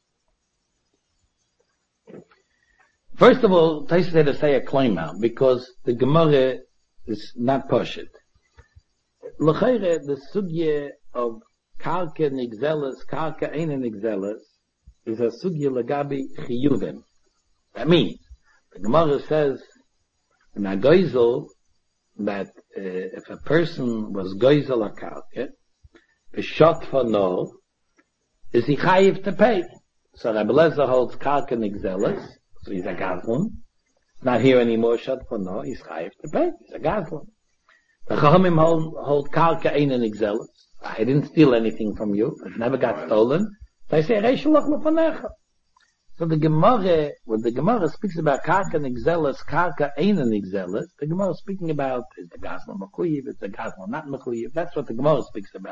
S1: First of all, Tosfos had to say a claim out because the Gemara is not Poshet. L'chayre, the sugya of Kalka Nigzeles, Kalka Eina Nigzeles, is a sugya Lagabi Chiyuvim. That means, the Gemara says, in Agoizel, that if a person was goizel a kalke, shot for no, is he chayiv to pay? So Rabbi Lezer holds kalke nigzeles, so he's a gazlan. Not here anymore, shot for no, he's chayiv to pay. He's a gazlan. The Chachamim hold kalke ein nigzeles. I didn't steal anything from you. It never got stolen. So I say, reishalach lefanecha. So the Gemara, when the Gemara speaks about Karka Nigzeles, Karka Eina Nigzeles, the Gemara is speaking about, is the Gazla Mechuyev, is the Gazla not Mechuyev, that's what the Gemara speaks about.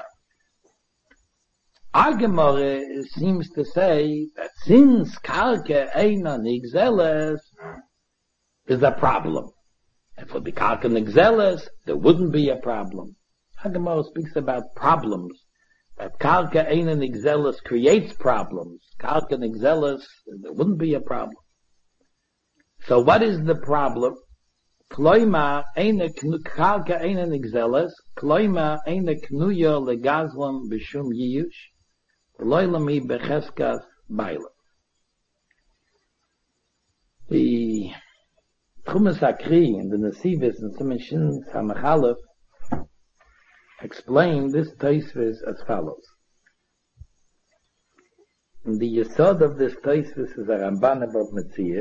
S1: Our Gemara seems to say that since Karka Eina Nigzeles is a problem, if it would be Karka Nigzeles, there wouldn't be a problem. Our Gemara speaks about problems. That Karka Eina Nigzeles creates problems. Karka Nigzeles, there wouldn't be a problem. So what is the problem? Kloima Eina Karka Eina Nigzeles, Kloima Eina Knuya Legazlam B'Shum Yiyush, Loilami Becheskas Baila. The Chumas Akri and the Nesivis and Siman Shin Samachalef explain this Tosfos as follows. And the yesod of this Tosfos is a Ramban above Metzia.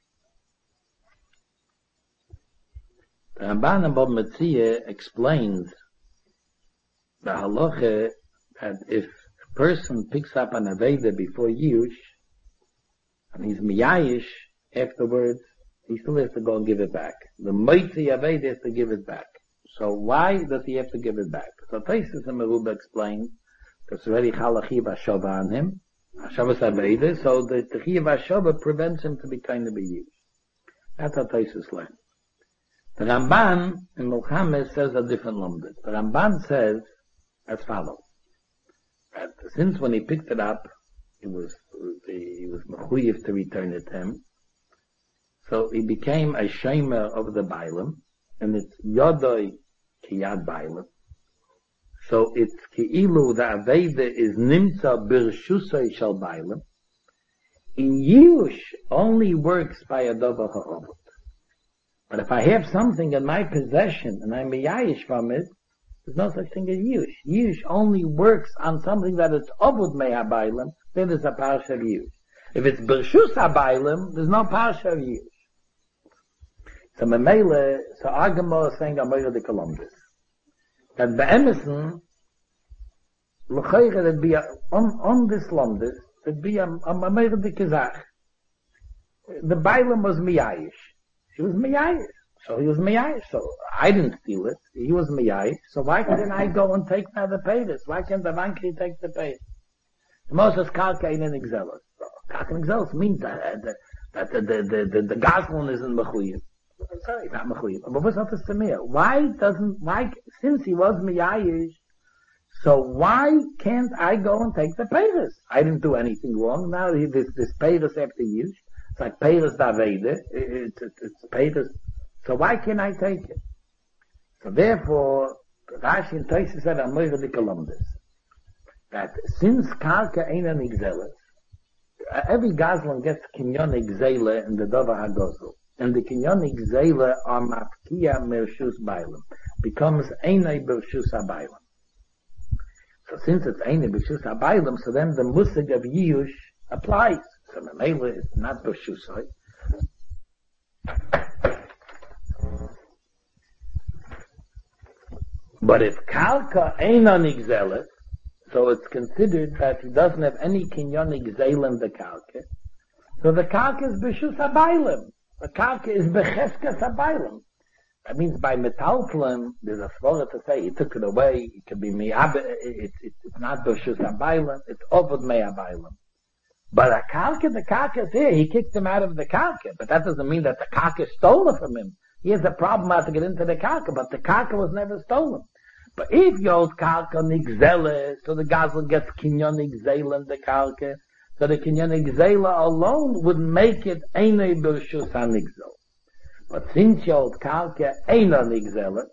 S1: The Ramban above Metzia explains the halacha that if a person picks up an Aveda before Yush, and he's miyayish afterwards, he still has to go and give it back. The Moitzi Aveda has to give it back. So why does he have to give it back? So Tosfos and Meruba explain there's already Chalachi Vashova on him, Hashavas Aveda, so the Chiyav Vashova prevents him to be kind of be used. That's how Tosfos learns. The Ramban in Milchames says a different lumdus. The Ramban says as follows: that since when he picked it up, he was mechuyev to return it to him, so he became a shemer of the Bailam, and it's Yodoi Kiyad Bailam. So it's Ki'ilu, the Aveda is Nimtza Birshusay Shal Bailam. In Yush only works by a Dova Ha'ovot. But if I have something in my possession and I'm miyayish from it, there's no such thing as yush. Yush only works on something that is obud mei habaylim, then there's a parsha of yush. If it's bershus habaylim, there's no parsha of yush. So Memele, so Agamo is saying Amoira de Columbus. That be'emison, l'chayre, there'd be on this Londis, there'd be a Amoira de Kazach. The Bailam was miyayish. She was miyayish. So he was miyayish. So I didn't steal it. He was miyayish. So why couldn't I go and take now the payers? Why can't the Vankri take the payers? The Moses Kalka in an exelos. Kalka in exelos means that the Goslin isn't mechuyim. Sorry, not mechuyim. But what's up to me? Since he was miyayish, so why can't I go and take the payers? I didn't do anything wrong. Now this payers have to use. It's like payers davede. It's payers. So why can't I take it? So therefore, Rashi and Tosfos said Amoira de Columbus that since Karka ain't an exelis, every Goslin gets kinyon exela in the Dova HaGozl, and the kinyon exela are mafkia mershus bailam, becomes einay bershus habaylam. So since it's einay bershus habaylam, so then the musig of Yush applies. So Memele is not bershusay. But if Kalka ain't on exelis, so it's considered that he doesn't have any kinyon exel in the Kalka. So the Kalka is b'shus habaylim. The Kalka is b'cheskas habaylim. That means by metaltlim, there's a svara to say he took it away. It could be it's not b'shus habaylim. It's ovod mei habaylim. But the Kalka is here. He kicked him out of the Kalka. But that doesn't mean that the Kalka stole it from him. He has a problem how to get into the Kalka, but the Kalka was never stolen. But if Yod Kalka nigzele, so the Goslin gets kinyon nigzela in the Kalka, so the kinyon nigzela alone would make it einay bershus hanigzel. But since Yod Kalka ain't a nigzela,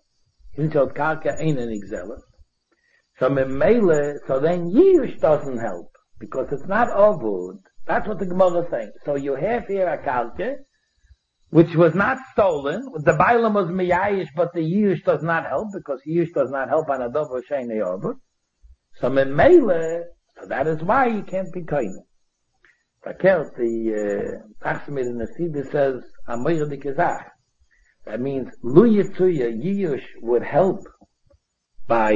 S1: so memele, so then Yush doesn't help, because it's not ovud. That's what the Gemara is saying. So you have here a Kalka, which was not stolen. The Bailam was miyayish, but the Yush does not help, because Yush does not help on a dover sheinei ovud. So memele, so that is why you can't be koine. Fakert, the Tachsimir in the Sibir says, Amoira de Kazach. That means, Lu Yitzuya, Yush would help by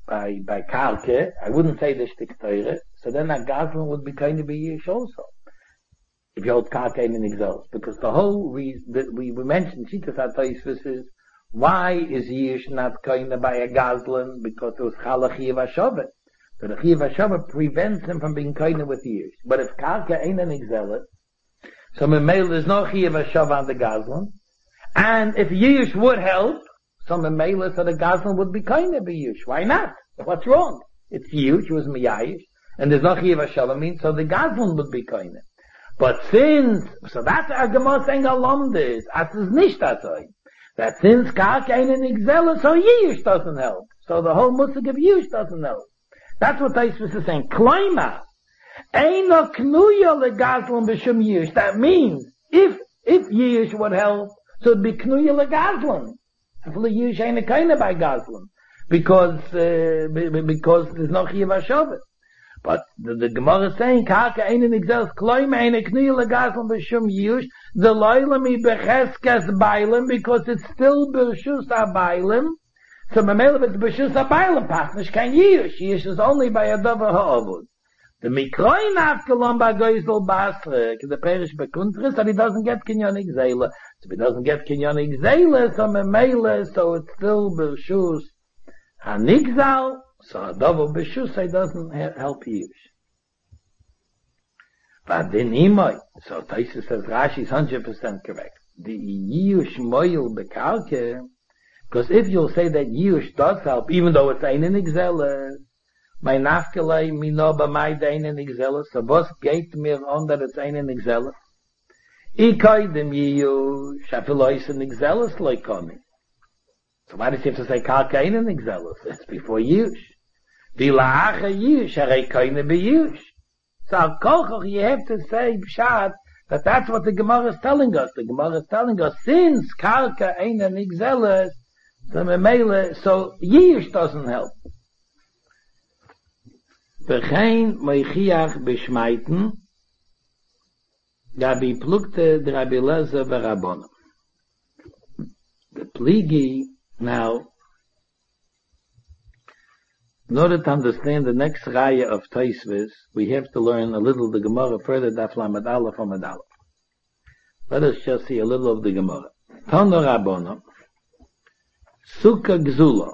S1: Kalke. I wouldn't say the Shtik Teire. So then a Goslin would be koine be Yush also. If you hold Kalka in exils, because the whole reason that we mentioned Shitas HaTosfos is why is Yush not koine by a Goslin? Because it was Chalach Chiv HaShovet. So the Chiv HaShovet prevents him from being koine with Yush. But if Kalka ain't an exelis, so Memele there's no Chiv HaShovet on the Goslin. And if Yush would help, so Memele, so the Goslin would be koine by Yush. Why not? What's wrong? It's Yush, he was miyayish, and there's no Chiv HaShovet means, so the Goslin would be koine. But since, so that's our Gemara saying along this, as is nicht that since Kalka ain't an exelis, so Yush doesn't help. So the whole musig of Yush doesn't help. That's what Tosfos is saying. Kloima, eino knuya leGoslin b'shum Yush. That means, if Yush would help, so it'd be knuya leGoslin. Hopefully Yush ain't a kind by Goslin. Because there's no Chiv HaShovet. But the Gemara is saying, Kalka ain't an exelis, Kloima ain't a knuya leGoslin b'shum Yush, the loylami b'cheskas bailim, because it's still b'shus habaylim. So Memele it's b'shus habaylim, Pachnish kan Yush. Yush is only by a dover ha'ovud. The Mikroin afkelon b'goyzel basre, the perish b'kuntris, that he doesn't get kinyon exela. So if he doesn't get kinyon exela, so Memele, so it's still b'shus hanigzal, so a dover b'shus, he doesn't help Yush. But then Imoy, so Tosfos says Rashi is 100% correct. The Yush moil bekalke, because if you'll say that Yush does help, even though it's ein in exelis, my nafkelei minoba my dein in exelis, so was geht mir on that it's ein in exelis? Ikoi dem Yush, afilois in exelis loikomi. So why does he have to say kalke ein in exelis? It's before Yush. Vilaacha Yush, harei koine be Yush. So al kochoch you have to say pshat But that's what the Gemara is telling us. The Gemara is telling us, since Karka ain't an Ixeles, so Yish doesn't help. V'chein moichiach b'shmeiten, gabi plukte d'Rabbi Eliezer v'Rabbanan. The pligi, now, in order to understand the next raya of Tosfos, we have to learn a little of the Gemara further, Daf Lamed Aleph Amud Aleph. Let us just see a little of the Gemara. Tano Rabbanan, Sukkah Gzula,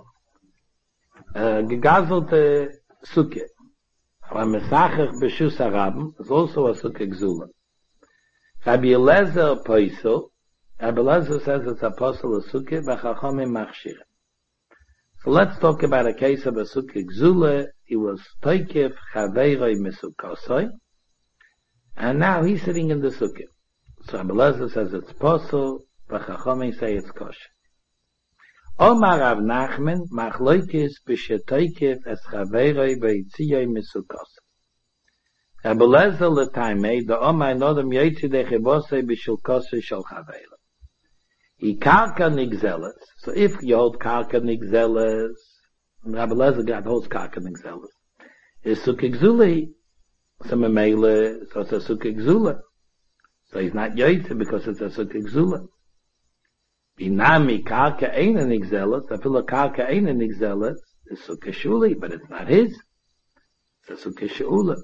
S1: gegazelte Sukkah. Aber Mesachach B'Shus HaRabim is also a Sukkah Gzula. Rabbi Eliezer Poisel, Rabbi Eliezer says it's apostle of Sukkah, v'Chachamim Machshir. So let's talk about a case of a Sukkah Gzula. He was Toikef Chaveiroi Mesukosoi, and now he's sitting in the Sukkah. So Rabbi Eliezer says it's apostle, v'Chachamim say it's kosher. Omar Rav Nachman Machloikis B'Shetoikef Es Chaveiroi V'Yitziyoi Mesukosoi. Rabbi Eliezer l'taimei, the Omar Nodem Yetzi Dechebosei B'Shulkosoi Shel Chaveiroi. He karka nigzeles. So if you hold karka nigzeles, Rabbi Eliezer got holds karka nigzeles, is sukkah gzula. So memele, so it's a sukkah gzula. So he's not yoytze because it's a sukkah gzula. Binami karka ein a nigzeles. I feel a karka ein a nigzeles is sukkah shuli, but it's not his. It's a sukkah shula.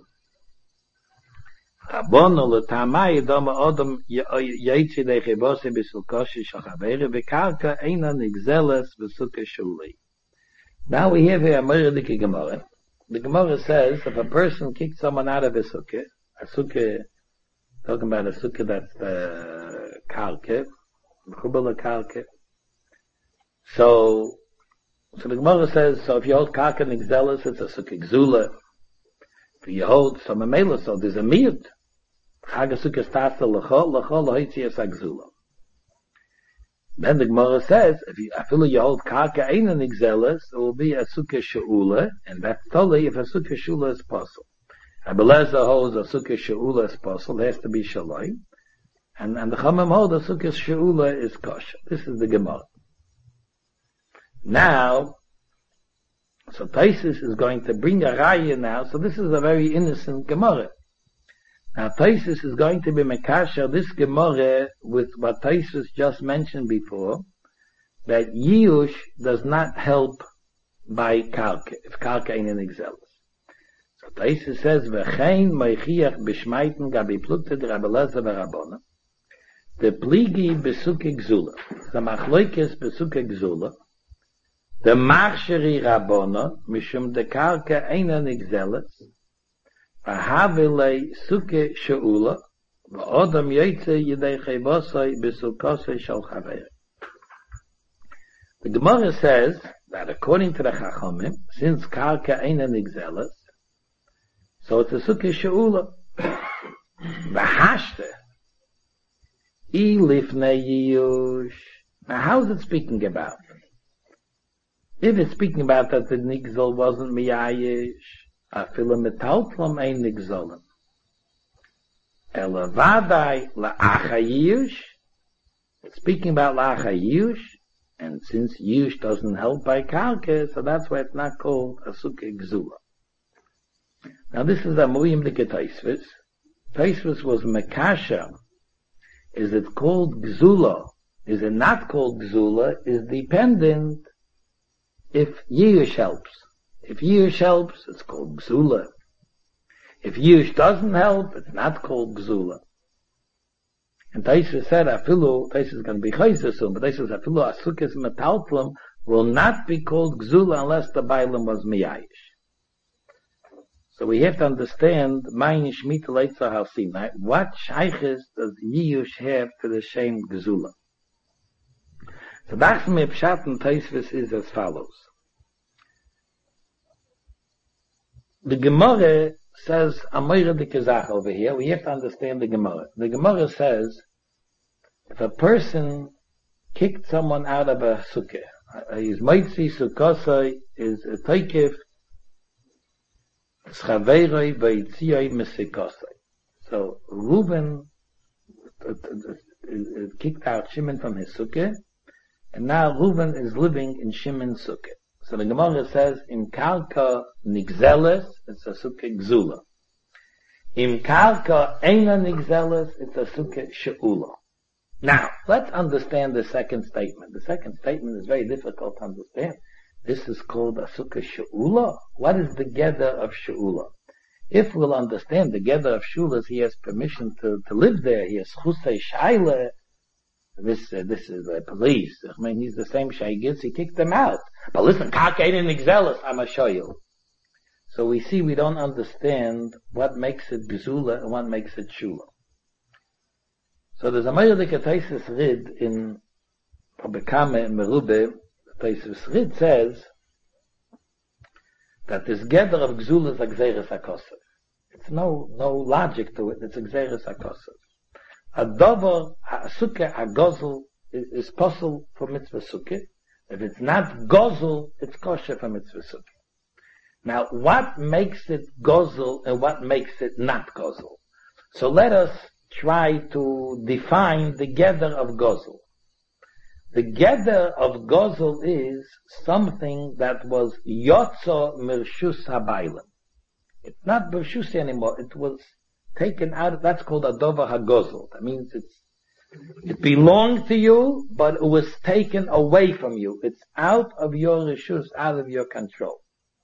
S1: Rabbono l'tamai doma odom yaitzi dechebose b'sulkoshi shachavere v'karka eina nigzeles v'sukkah shuli. Now we have here a Meredike Gemara. The Gemara says if a person kicks someone out of a sukkah, talking about a sukkah that's the karka, chubala karka. So the Gemara says, so if you hold karka nigzeles, it's a sukkah gzula. If you hold some memela, so there's a miyut. Chag sukkah stasa l'chol l'hoitzi es agzula. Then the Gemara says, if you hold karka ein an nigzeles, it will be a sukkah she'ula, and that's totally if a sukkah she'ula is possible. Rabbi Eliezer holds a sukkah she'ula is possible, it has to be shaloi, and the Chachamim hold a sukkah she'ula is kosher. This is the Gemara. Now, so Tosfos is going to bring a raya now. So this is a very innocent Gemara. Now Tosfos is going to be mekasher this Gemara with what Tosfos just mentioned before, that Yiush does not help by karka, if karka ain't an exelis. So Tosfos says, v'chein moichiach b'shmeiten gabi plukte Rabbi Eliezer v'Rabbanan, the pligi b'sukkah gzula, the machloikes b'sukkah gzula, the machsheri Rabbona, mishum de karka eina nigzeles, v'havilei suke she'ula, v'odam yoytze yidei chevosoi b'sukosoi shel chaver. The Gemara says that according to the Chachamim, since karka eina nigzeles, so it's a suke she'ula. V'hashte, I lifnei Yiush. Now how is it speaking about? If it's speaking about that the nigzol wasn't miyayish, afilu metaltlam ein nigzolim. Ela vadai la'achayush. It's speaking about la'achayush, and since yush doesn't help by karka, so that's why it's not called a sukkah gzula. Now this is a muyim de Tosfos. Tosfos was mekasha. Is it called gzula? Is it not called gzula? Is dependent if Yiush helps. If Yiush helps, it's called Gzula. If Yiush doesn't help, it's not called Gzula. And Tosfos said, Tosfos is going to be Chayzer soon, but Tosfos said, Asukis Metaltlam will not be called Gzula unless the Bailam was Miyayish. So we have to understand, Mayin Shmita Leitza Halsina, what Shaykhis does Yiush have to the shame Gzula? So that's me Pshat and Tosfos is as follows. The Gemara says a moire de kezach over here. We have to understand the Gemara. The Gemara says if a person kicked someone out of a sukkah, his moitzi sukkosai is a toikif schaveiroi v'yitziyoi mesikosai. So Reuben kicked out Shimon from his sukkah, and now Reuven is living in Shimon's sukkah. So the Gemara says, Im Karka Nigzeles, it's a sukkah Gzula. Im Karka Eina Nigzeles, it's a sukkah She'ula. Now, let's understand the second statement. The second statement is very difficult to understand. This is called a sukkah She'ula. What is the Geder of She'ula? If we'll understand the Geder of She'ula, he has permission to live there. He has Chusei Shaila. This is the police. I mean, he's the same Shaygis. He kicked them out. But listen, Kakain and Nigzelis, I'm a show you. So we see we don't understand what makes it Gezula and what makes it Shula. So there's a Meirdik Taisus Rid in Probekame and Merube. Taisus Rid says that this Geder of Gezula is a Gzeres HaKosev. It's no logic to it. It's a Gzeres HaKosev. A dover, a sukkah, a gozel is possible for mitzvah sukkah. If it's not gozel, it's kosher for mitzvah sukkah. Now, what makes it gozel and what makes it not gozel? So let us try to define the Geder of gozel. The Geder of gozel is something that was yotzo mirshus habaylim. It's not mirshus anymore. It was taken out. That's called a dover hagozel. That means it belonged to you, but it was taken away from you. It's out of your reshus, out of your control.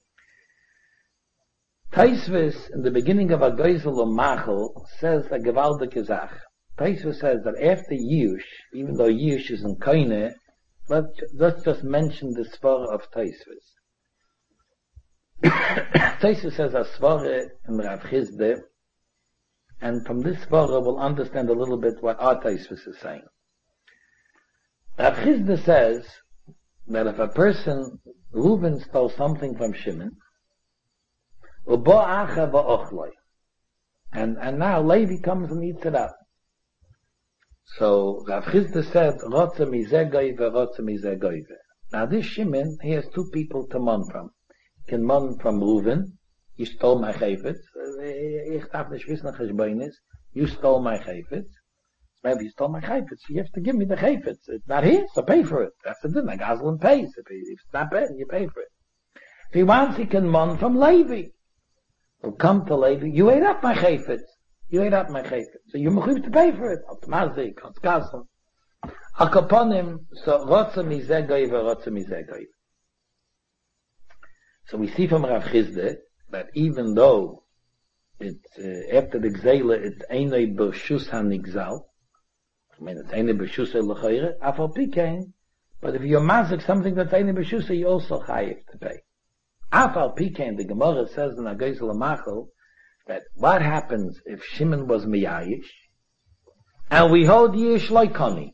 S1: Taisvis, in the beginning of a Geisel or Machel, says a gewaldige Zach. Taisvis says that after Yush, even though Yush is in Koine, let's just mention the Svara of Taisvis. Taisvis says a Svara in Rav Chizde, and from this Svara we'll understand a little bit what our Taisvis is saying. Rav Chizde says that if a person, Reuven stole something from Shimon, and now Levi comes and eats it up. So Rav Chizde said, now this Shimon, he has two people to mon from. He can mon from Reuven, you stole my chayfetz. You stole my chayfetz. Maybe you stole my chayfetz. You have to give me the chayfetz. It's not his, so pay for it. That's the thing. Like Goslin pays. If it's not bad, you pay for it. If he wants, he can mon from Levi. He'll come to Levi. You ate up my chayfetz. You ate up my chayfetz. So you must to pay for it. Automatic. It's Goslin. Akaponim. So rotza mizeh goyve, rotza mizeh goyve. So we see from Rav Chizde that even though it's after the Gzeila, it's einay b'shus hanigzal. I mean, it's einay b'shus l'chayre. Afal pikein, but if you're mazik something that's einay b'shus, you also chayiv to pay. Afal pikein, the Gemara says in Agayz Lamachel that what happens if Shimon was miyayish, and we hold yish loikoni,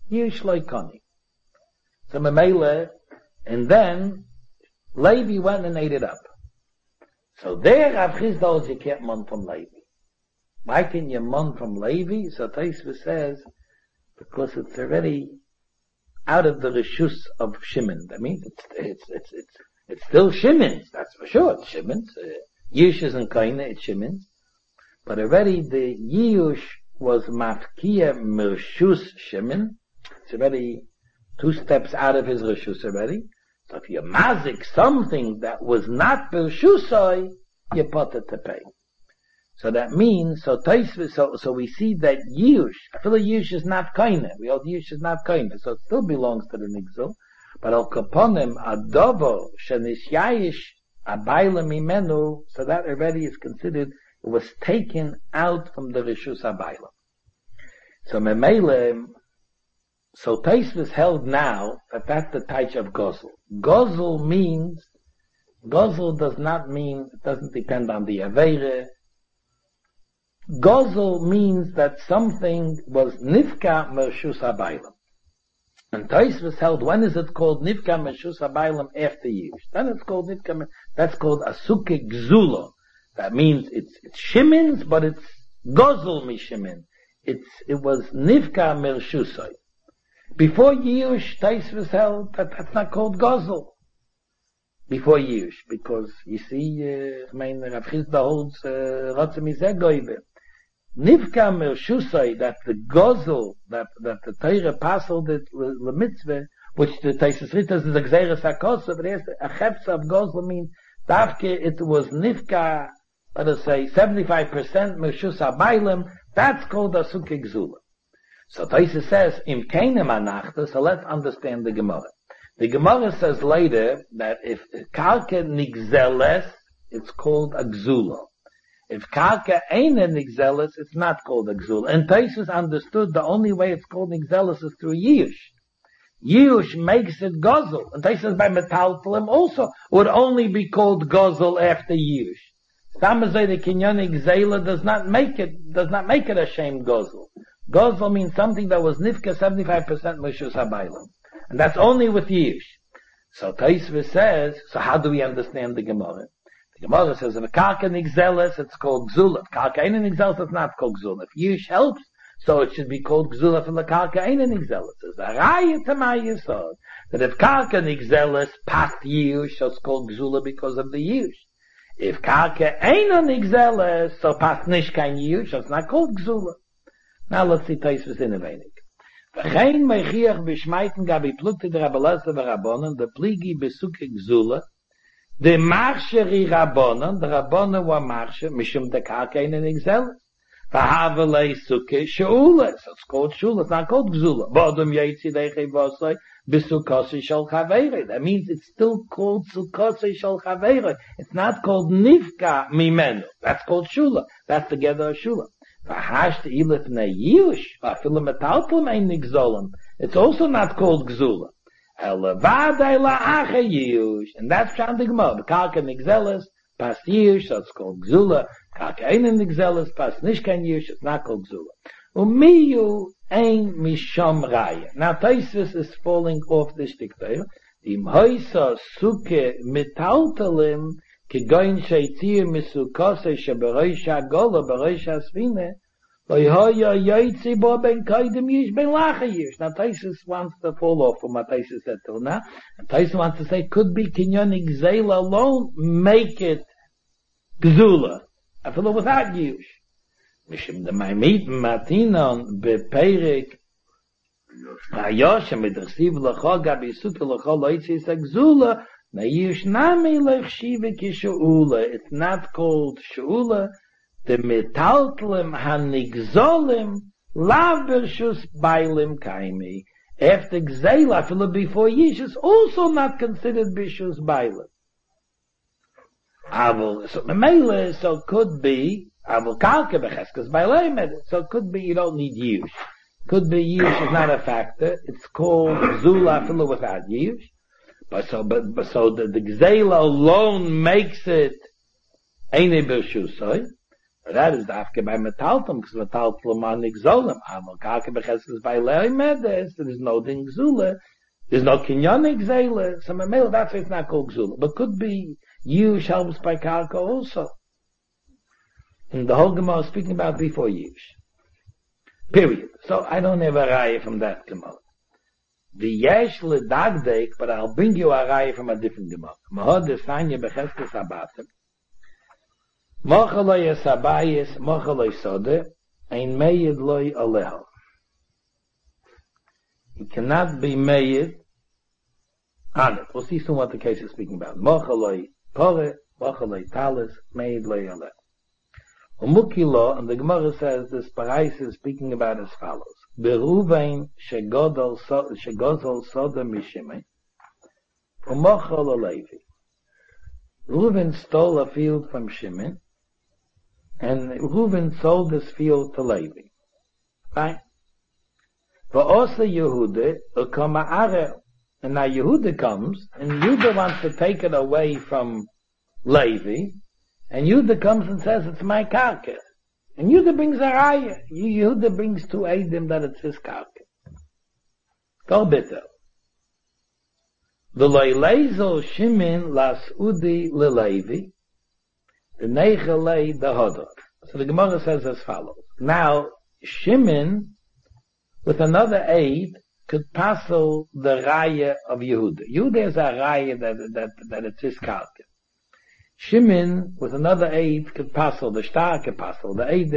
S1: So memele, and then Levi went and ate it up. So there, Rav Chizda holds you can't mon from Levi. Why can you mon from Levi? So Taisva says, because it's already out of the reshus of Shimon. That means it's still Shimon's. That's for sure. It's Shimon's. Yush isn't Kaina, it's Shimon's. But already the Yush was mafkia mershus Shimon. It's already 2 steps out of his reshus already. So if you mazik something that was not b'shusai, you put it to pay. So that means, so we see that Yush, I feel like Yush is not kaina. We hold Yush is not kaina, so it still belongs to the Nigzul. But al kaponim adovo shenisyayish abayla mimenu, so that already is considered, it was taken out from the Rishus abayla. So memele, so Taisvis held now that that's the type of Gozel. Gozel does not mean, it doesn't depend on the Aveire. Gozel means that something was Nifka Mershus HaBailam. And Taisvis held, when is it called Nifka Mershus HaBailam? After Yush. Then it's called Nifka, that's called Asuke Gzula. That means it's Shimon's, but it's Gozel Mishimin. It was Nifka Mershusai. Before Yush, Taisvis held that that's not called Gozel. Before Yush, because you see, Rav Chizda holds Rotze Mizeh Goyve. Nifka Mershusai, that the Gozel, that the Torah passed it, the mitzvah, which the Taisus Ritas is a Gzeres HaKosa, but here's a Chepsa of Gozel means, Davke, it was Nifka, let us say, 75% Mershus HaBailim, that's called a Sukkah Gzula. So Taisus says, Im Keinem Anachta, so let's understand the Gemara. The Gemara says later, that if Karka Nigzeles, it's called a Gzula. If Karka ain't a Nigzeles, it's not called a Gzula. And Taisus understood the only way it's called Nigzeles is through Yush. Yush makes it Gozel. And Taisus by Metaltalim also would only be called Gozel after Yush. Samazay the Kinyonik Zayla does not make it a shame Gozel. Gozel means something that was Nifka 75% Meshus HaBailam. And that's only with Yush. So Taisus says, so how do we understand the Gemara? The Gemara says, if a Karka Nigzeles, it's called Gzula. If Karka ain't a Nigzeles, it's not called Gzula. If Yush helps, so it should be called Gzula from the Karka ain't a Nigzeles. There's a Raya to my Yisod, that if Karka Nigzeles past Yush, so it's called Gzula because of the Yush. If Karka ain't a Nigzeles, so past Nish kein Yush, so it's not called Gzula. Now let's see Taisus in a wenig. V'chein meichiach b'shmeiten gabi plukte der Rabbalasa v'Rabbonon, the pligi besuke Gzula, the marsheri Rabbonon, the Rabbonon wa marsher, mishum de Karka ain't a Nigzeles. V'havelei suke she'ula, so it's called She'ula, it's not called Gzula. Bodum yaitzi deichei v'osai, b'sukosi shal chaveirei. That means it's still called sukosi shal chaveirei. It's not called Nifka mimenu. That's called She'ula. That's together a She'ula. It's also not called Gzula. And that's Shanti Gemara. Karka Nigzeles, pas Yush, so it's called Gzula. Karka Ein Nigzeles, pas Nishkan Yush, it's not called Gzula. Umiyu Ein Misham Raya. Now Taisus is falling off this dictator. Im Hoysa Suke Mitaltalim, Kigoin Sheitir Misukose Shabereisha Gola Bereisha Svine, Loyhoya Yaitzi Bo Ben Kaidim Yish Ben Lacha Yish. Now Taisus wants to fall off from what Taisus said till now. And Taisus wants to say, could be Kinyonik Zayla alone, make it Gzula. I feel without Yish. Mishim the Maimit Matinon Beperik Hayosha Midrasiv Lacha Gabi Suke Lacha Loitzi Gzula. Now Yishnami Lechshiva Kishu'ula. It's not called She'ula. The Metaltlim Hanigzolim Lav Bershus Bailim Kaimi. After Gzeila, feel before Yish is also not considered Bershus Bailim. So Memele, so could be Avol Karka Becheskas Bailim. So it could be you don't need Yish. Could be Yish is not a factor. It's called Zula feel without Yish. But so the Gzeila alone makes it Eine Bershusai. That is after by Metaltum, because Metaltum on Nigzolim. Amal Karka Becheskas by Leimedes, there is no Ding Gzula. There's no Kinyonik Gzela. So Memele, that's why it's not called Gzula. But could be Yush helps by Karka also. And the whole Gemara is speaking about before Yush. Period. So I don't have a raya from that Gemara. The Yesh le Dagdek, but I'll bring you a raya from a different Gemara. Mahod Desanya Becheskas Abatim. Mochaloi Esabayis, Mochaloi Sode, Ein Meyed Loi Aleho. He cannot be made on it. We'll see soon what the case is speaking about. Mochaloi Pore, Mochaloi Talis, Meyed Loi Aleho. Umukilo, and the Gemara says this parais is speaking about as follows. Beruvain Shegodol Soda Mishime, Umochal Alevi. Reuven stole a field from Shimon, and Reuven sold this field to Levi. Right? For also Yehuda, and now Yehuda comes, and Yehuda wants to take it away from Levi, and Yehuda comes and says, it's my karka. And Yehuda brings a raya. Yehuda brings to Eidim that it's his karka. Go bitter. The Leilezo Shimon las Udi Lelevi, the Nechelei the Hodor. So the Gemara says as follows. Now, Shimon, with another aid, could passel the raya of Yehuda. Yehuda is a raya that it's his karka. Shimon, with another aid, could passel the starke passel, the aid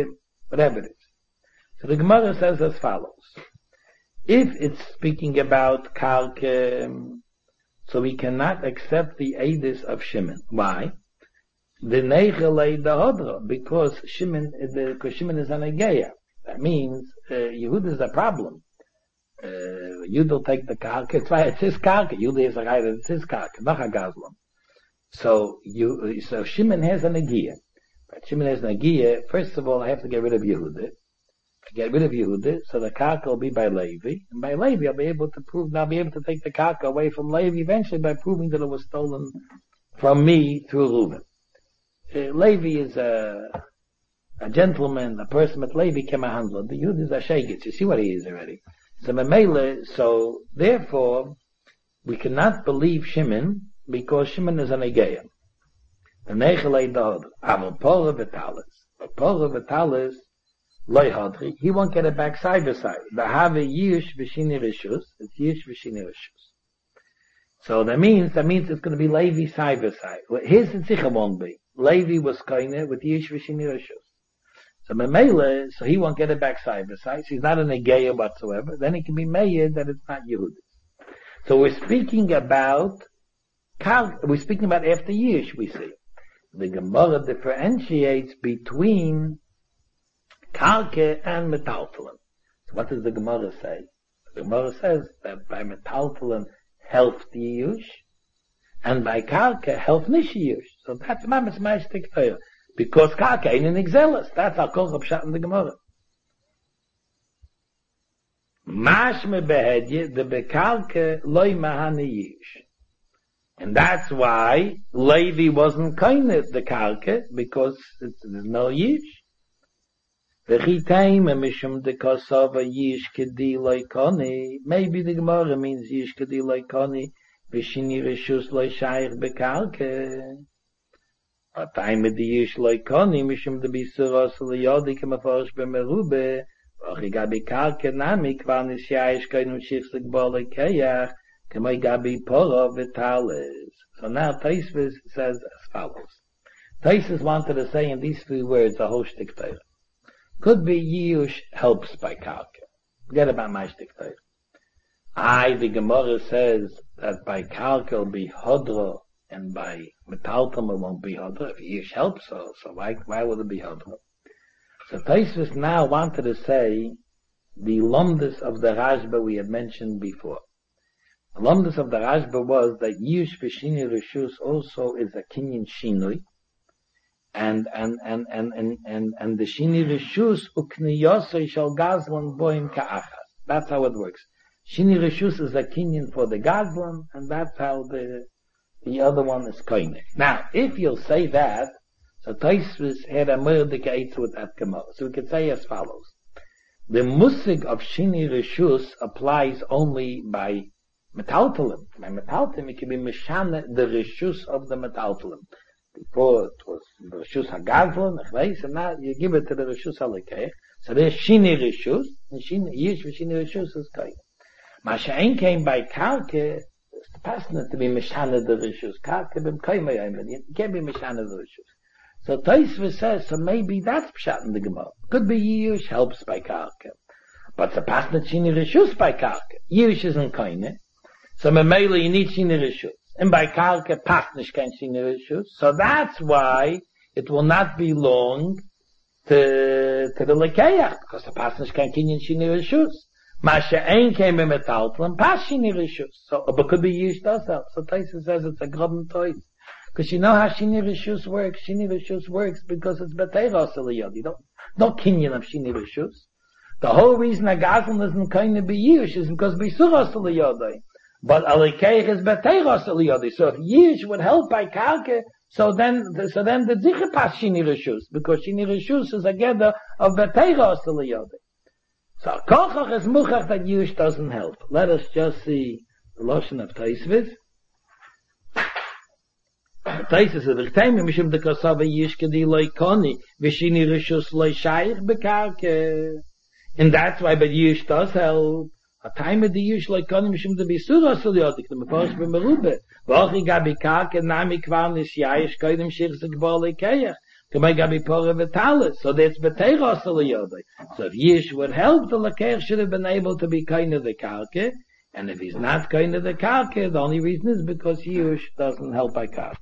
S1: whatever it is. So the Gemara says as follows. If it's speaking about Karke, so we cannot accept the Eidus of Shimon. Why? The Neichelei the Hodra, because Shimon is an Ageya. That means Yehuda is a problem. Yehuda will take the Karke. It's his Karke. Yehuda is a guy that it's his Karke, not a Gazlan. So Shimon has an Ageya. But Shimon has an Ageya. First of all, I have to get rid of Yehuda. Get rid of Yehuda, so the Karka will be by Levi. And by Levi, I'll be able to take the Karka away from Levi eventually by proving that it was stolen from me through Reuben. Levi is a gentleman, a person, but Levi came a handler. The Yehuda is a shegitz. You see what he is already. So therefore, we cannot believe Shimon because Shimon is an Ageya. The Neichelei Dod. Aval Pora Vitalis. But Pora Vitalis, he won't get it back side by side. The have yish v'shini rishus. It's yish v'shini rishus. So that means it's going to be Levi side by side. His tzitzicha won't be. Levi was koine with yish v'shini rishus. So Memele, so he won't get it back side by side. So he's not an Ageya whatsoever. Then it can be made that it's not Yehuda. So we're speaking about after yish. We see the Gemara differentiates between Karke and Metaltalin. So what does the Gemara say? The Gemara says that by Metaltalin help the Yush, and by Karke help Nishi Yush. So that's Mamas Maishtik Teir. Because Karke ain't an Exelis. That's our Koch Pshat in the Gemara. Mashme Behedye, the Bekarke loy mahani Yush. And that's why Levi wasn't kind of the Karke, because there's no Yush. Maybe the Gemara means yish kedi loikoni v'shini reshus loy shayich bekarke. A time of the yish loikoni mishum de bisuros liyodi kemaforish b'merube v'achi gabi karke nami kvar nisyayish koinum shich l'gbor loikeyach kemoi gabi poro v'tales. So now Taisvis says as follows. Taisvis wanted to say in these three words a whole shtik Torah. Could be Yush helps by Karka. Forget about my shtik Torah. The Gemara says that by Karka will be Hodra and by Metaltam it won't be Hodra. If Yush helps, so why would it be Hodra? So Taisvis now wanted to say the lumdus of the Rashba we had mentioned before. The lumdus of the Rashba was that Yush v'shini reshus also is a kinyan shinui. And the shini reshus ukniyosei shal gazlan boim ka'achas. That's how it works. Shini reshus is a kinyan for the gazlan, and that's how the other one is koine. Now, if you'll say that, so Taisvis had a murdik eitz with that Gemara. So we could say as follows: the musig of shini reshus applies only by metaltalim. By metaltalim, it can be mishane the reshus of the metaltalim. Before it was the Rishus HaGazlan, and now you give it to the Rishus HaLekech. So there's Shini Rishus, and Yish v'Shini Rishus is Kain. Masha'en came by Karke, it's passionate to be Mishana the Rishus. Karke b'm Kaimay, but it can't be Mishana the Rishus. So Taisva says, so maybe that's Pshat in the Gemara. Could be Yish helps by Karke. But it's a passionate Shini Rishus by Karke. Yish isn't Kain. So Memele, you need Shini Rishus. And by Karke, Pasnish can Shini Rishus. So that's why it will not belong to the Lekeach, because the Pasnish can Kinyan Shini Rishus. Masha Ein came in Metaltlan, Pas Shini Rishus. So, but could be used does help. So Taisa says it's a Grobben Toys. Because you know how Shini Rishus works. Shini Rishus works because it's Beteiros Eliyod. You don't Kinyan of Shini Rishus. The whole reason a Gazlan isn't going to be used is because Bisuros Eliyodai. But Alikeich is Beteiros Eliyodi. So if Yish would help by Karke, so then the Ziche pas Shini Rishus, because Shini Rishus is a gather of Beteiros Eliyodi. So Kochach is Muchach that Yish doesn't help. Let us just see the Lashon of Taisvis. Taisvis is V'chtayim Mishum de Kosava Yish Kedi Loi Koni V'Shini Rishus Loi Shayich Bekarke. And that's why but Yish does help. A time of the Yish like Konim Mishum to be Surah Suliotik, the Mephosh B'merube. V'ochi gabi Karke nami kvar nisyayish koidim shich zekbor lekeach. Kamei Gabi Pora Vitalis. So that's B'teiros Eliyodai. So if Yish would help, the Laker should have been able to be kind of the Karke. And if he's not kind of the Karke, the only reason is because Yish doesn't help by Karke.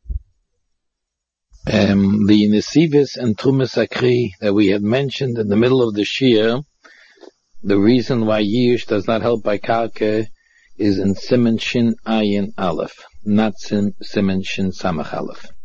S2: The Nesivis and Trumas Akri that we had mentioned in the middle of the Shir, the reason why Yish does not help by Karke is in Siman Shin Ayin Aleph, not Siman Shin Samach Aleph.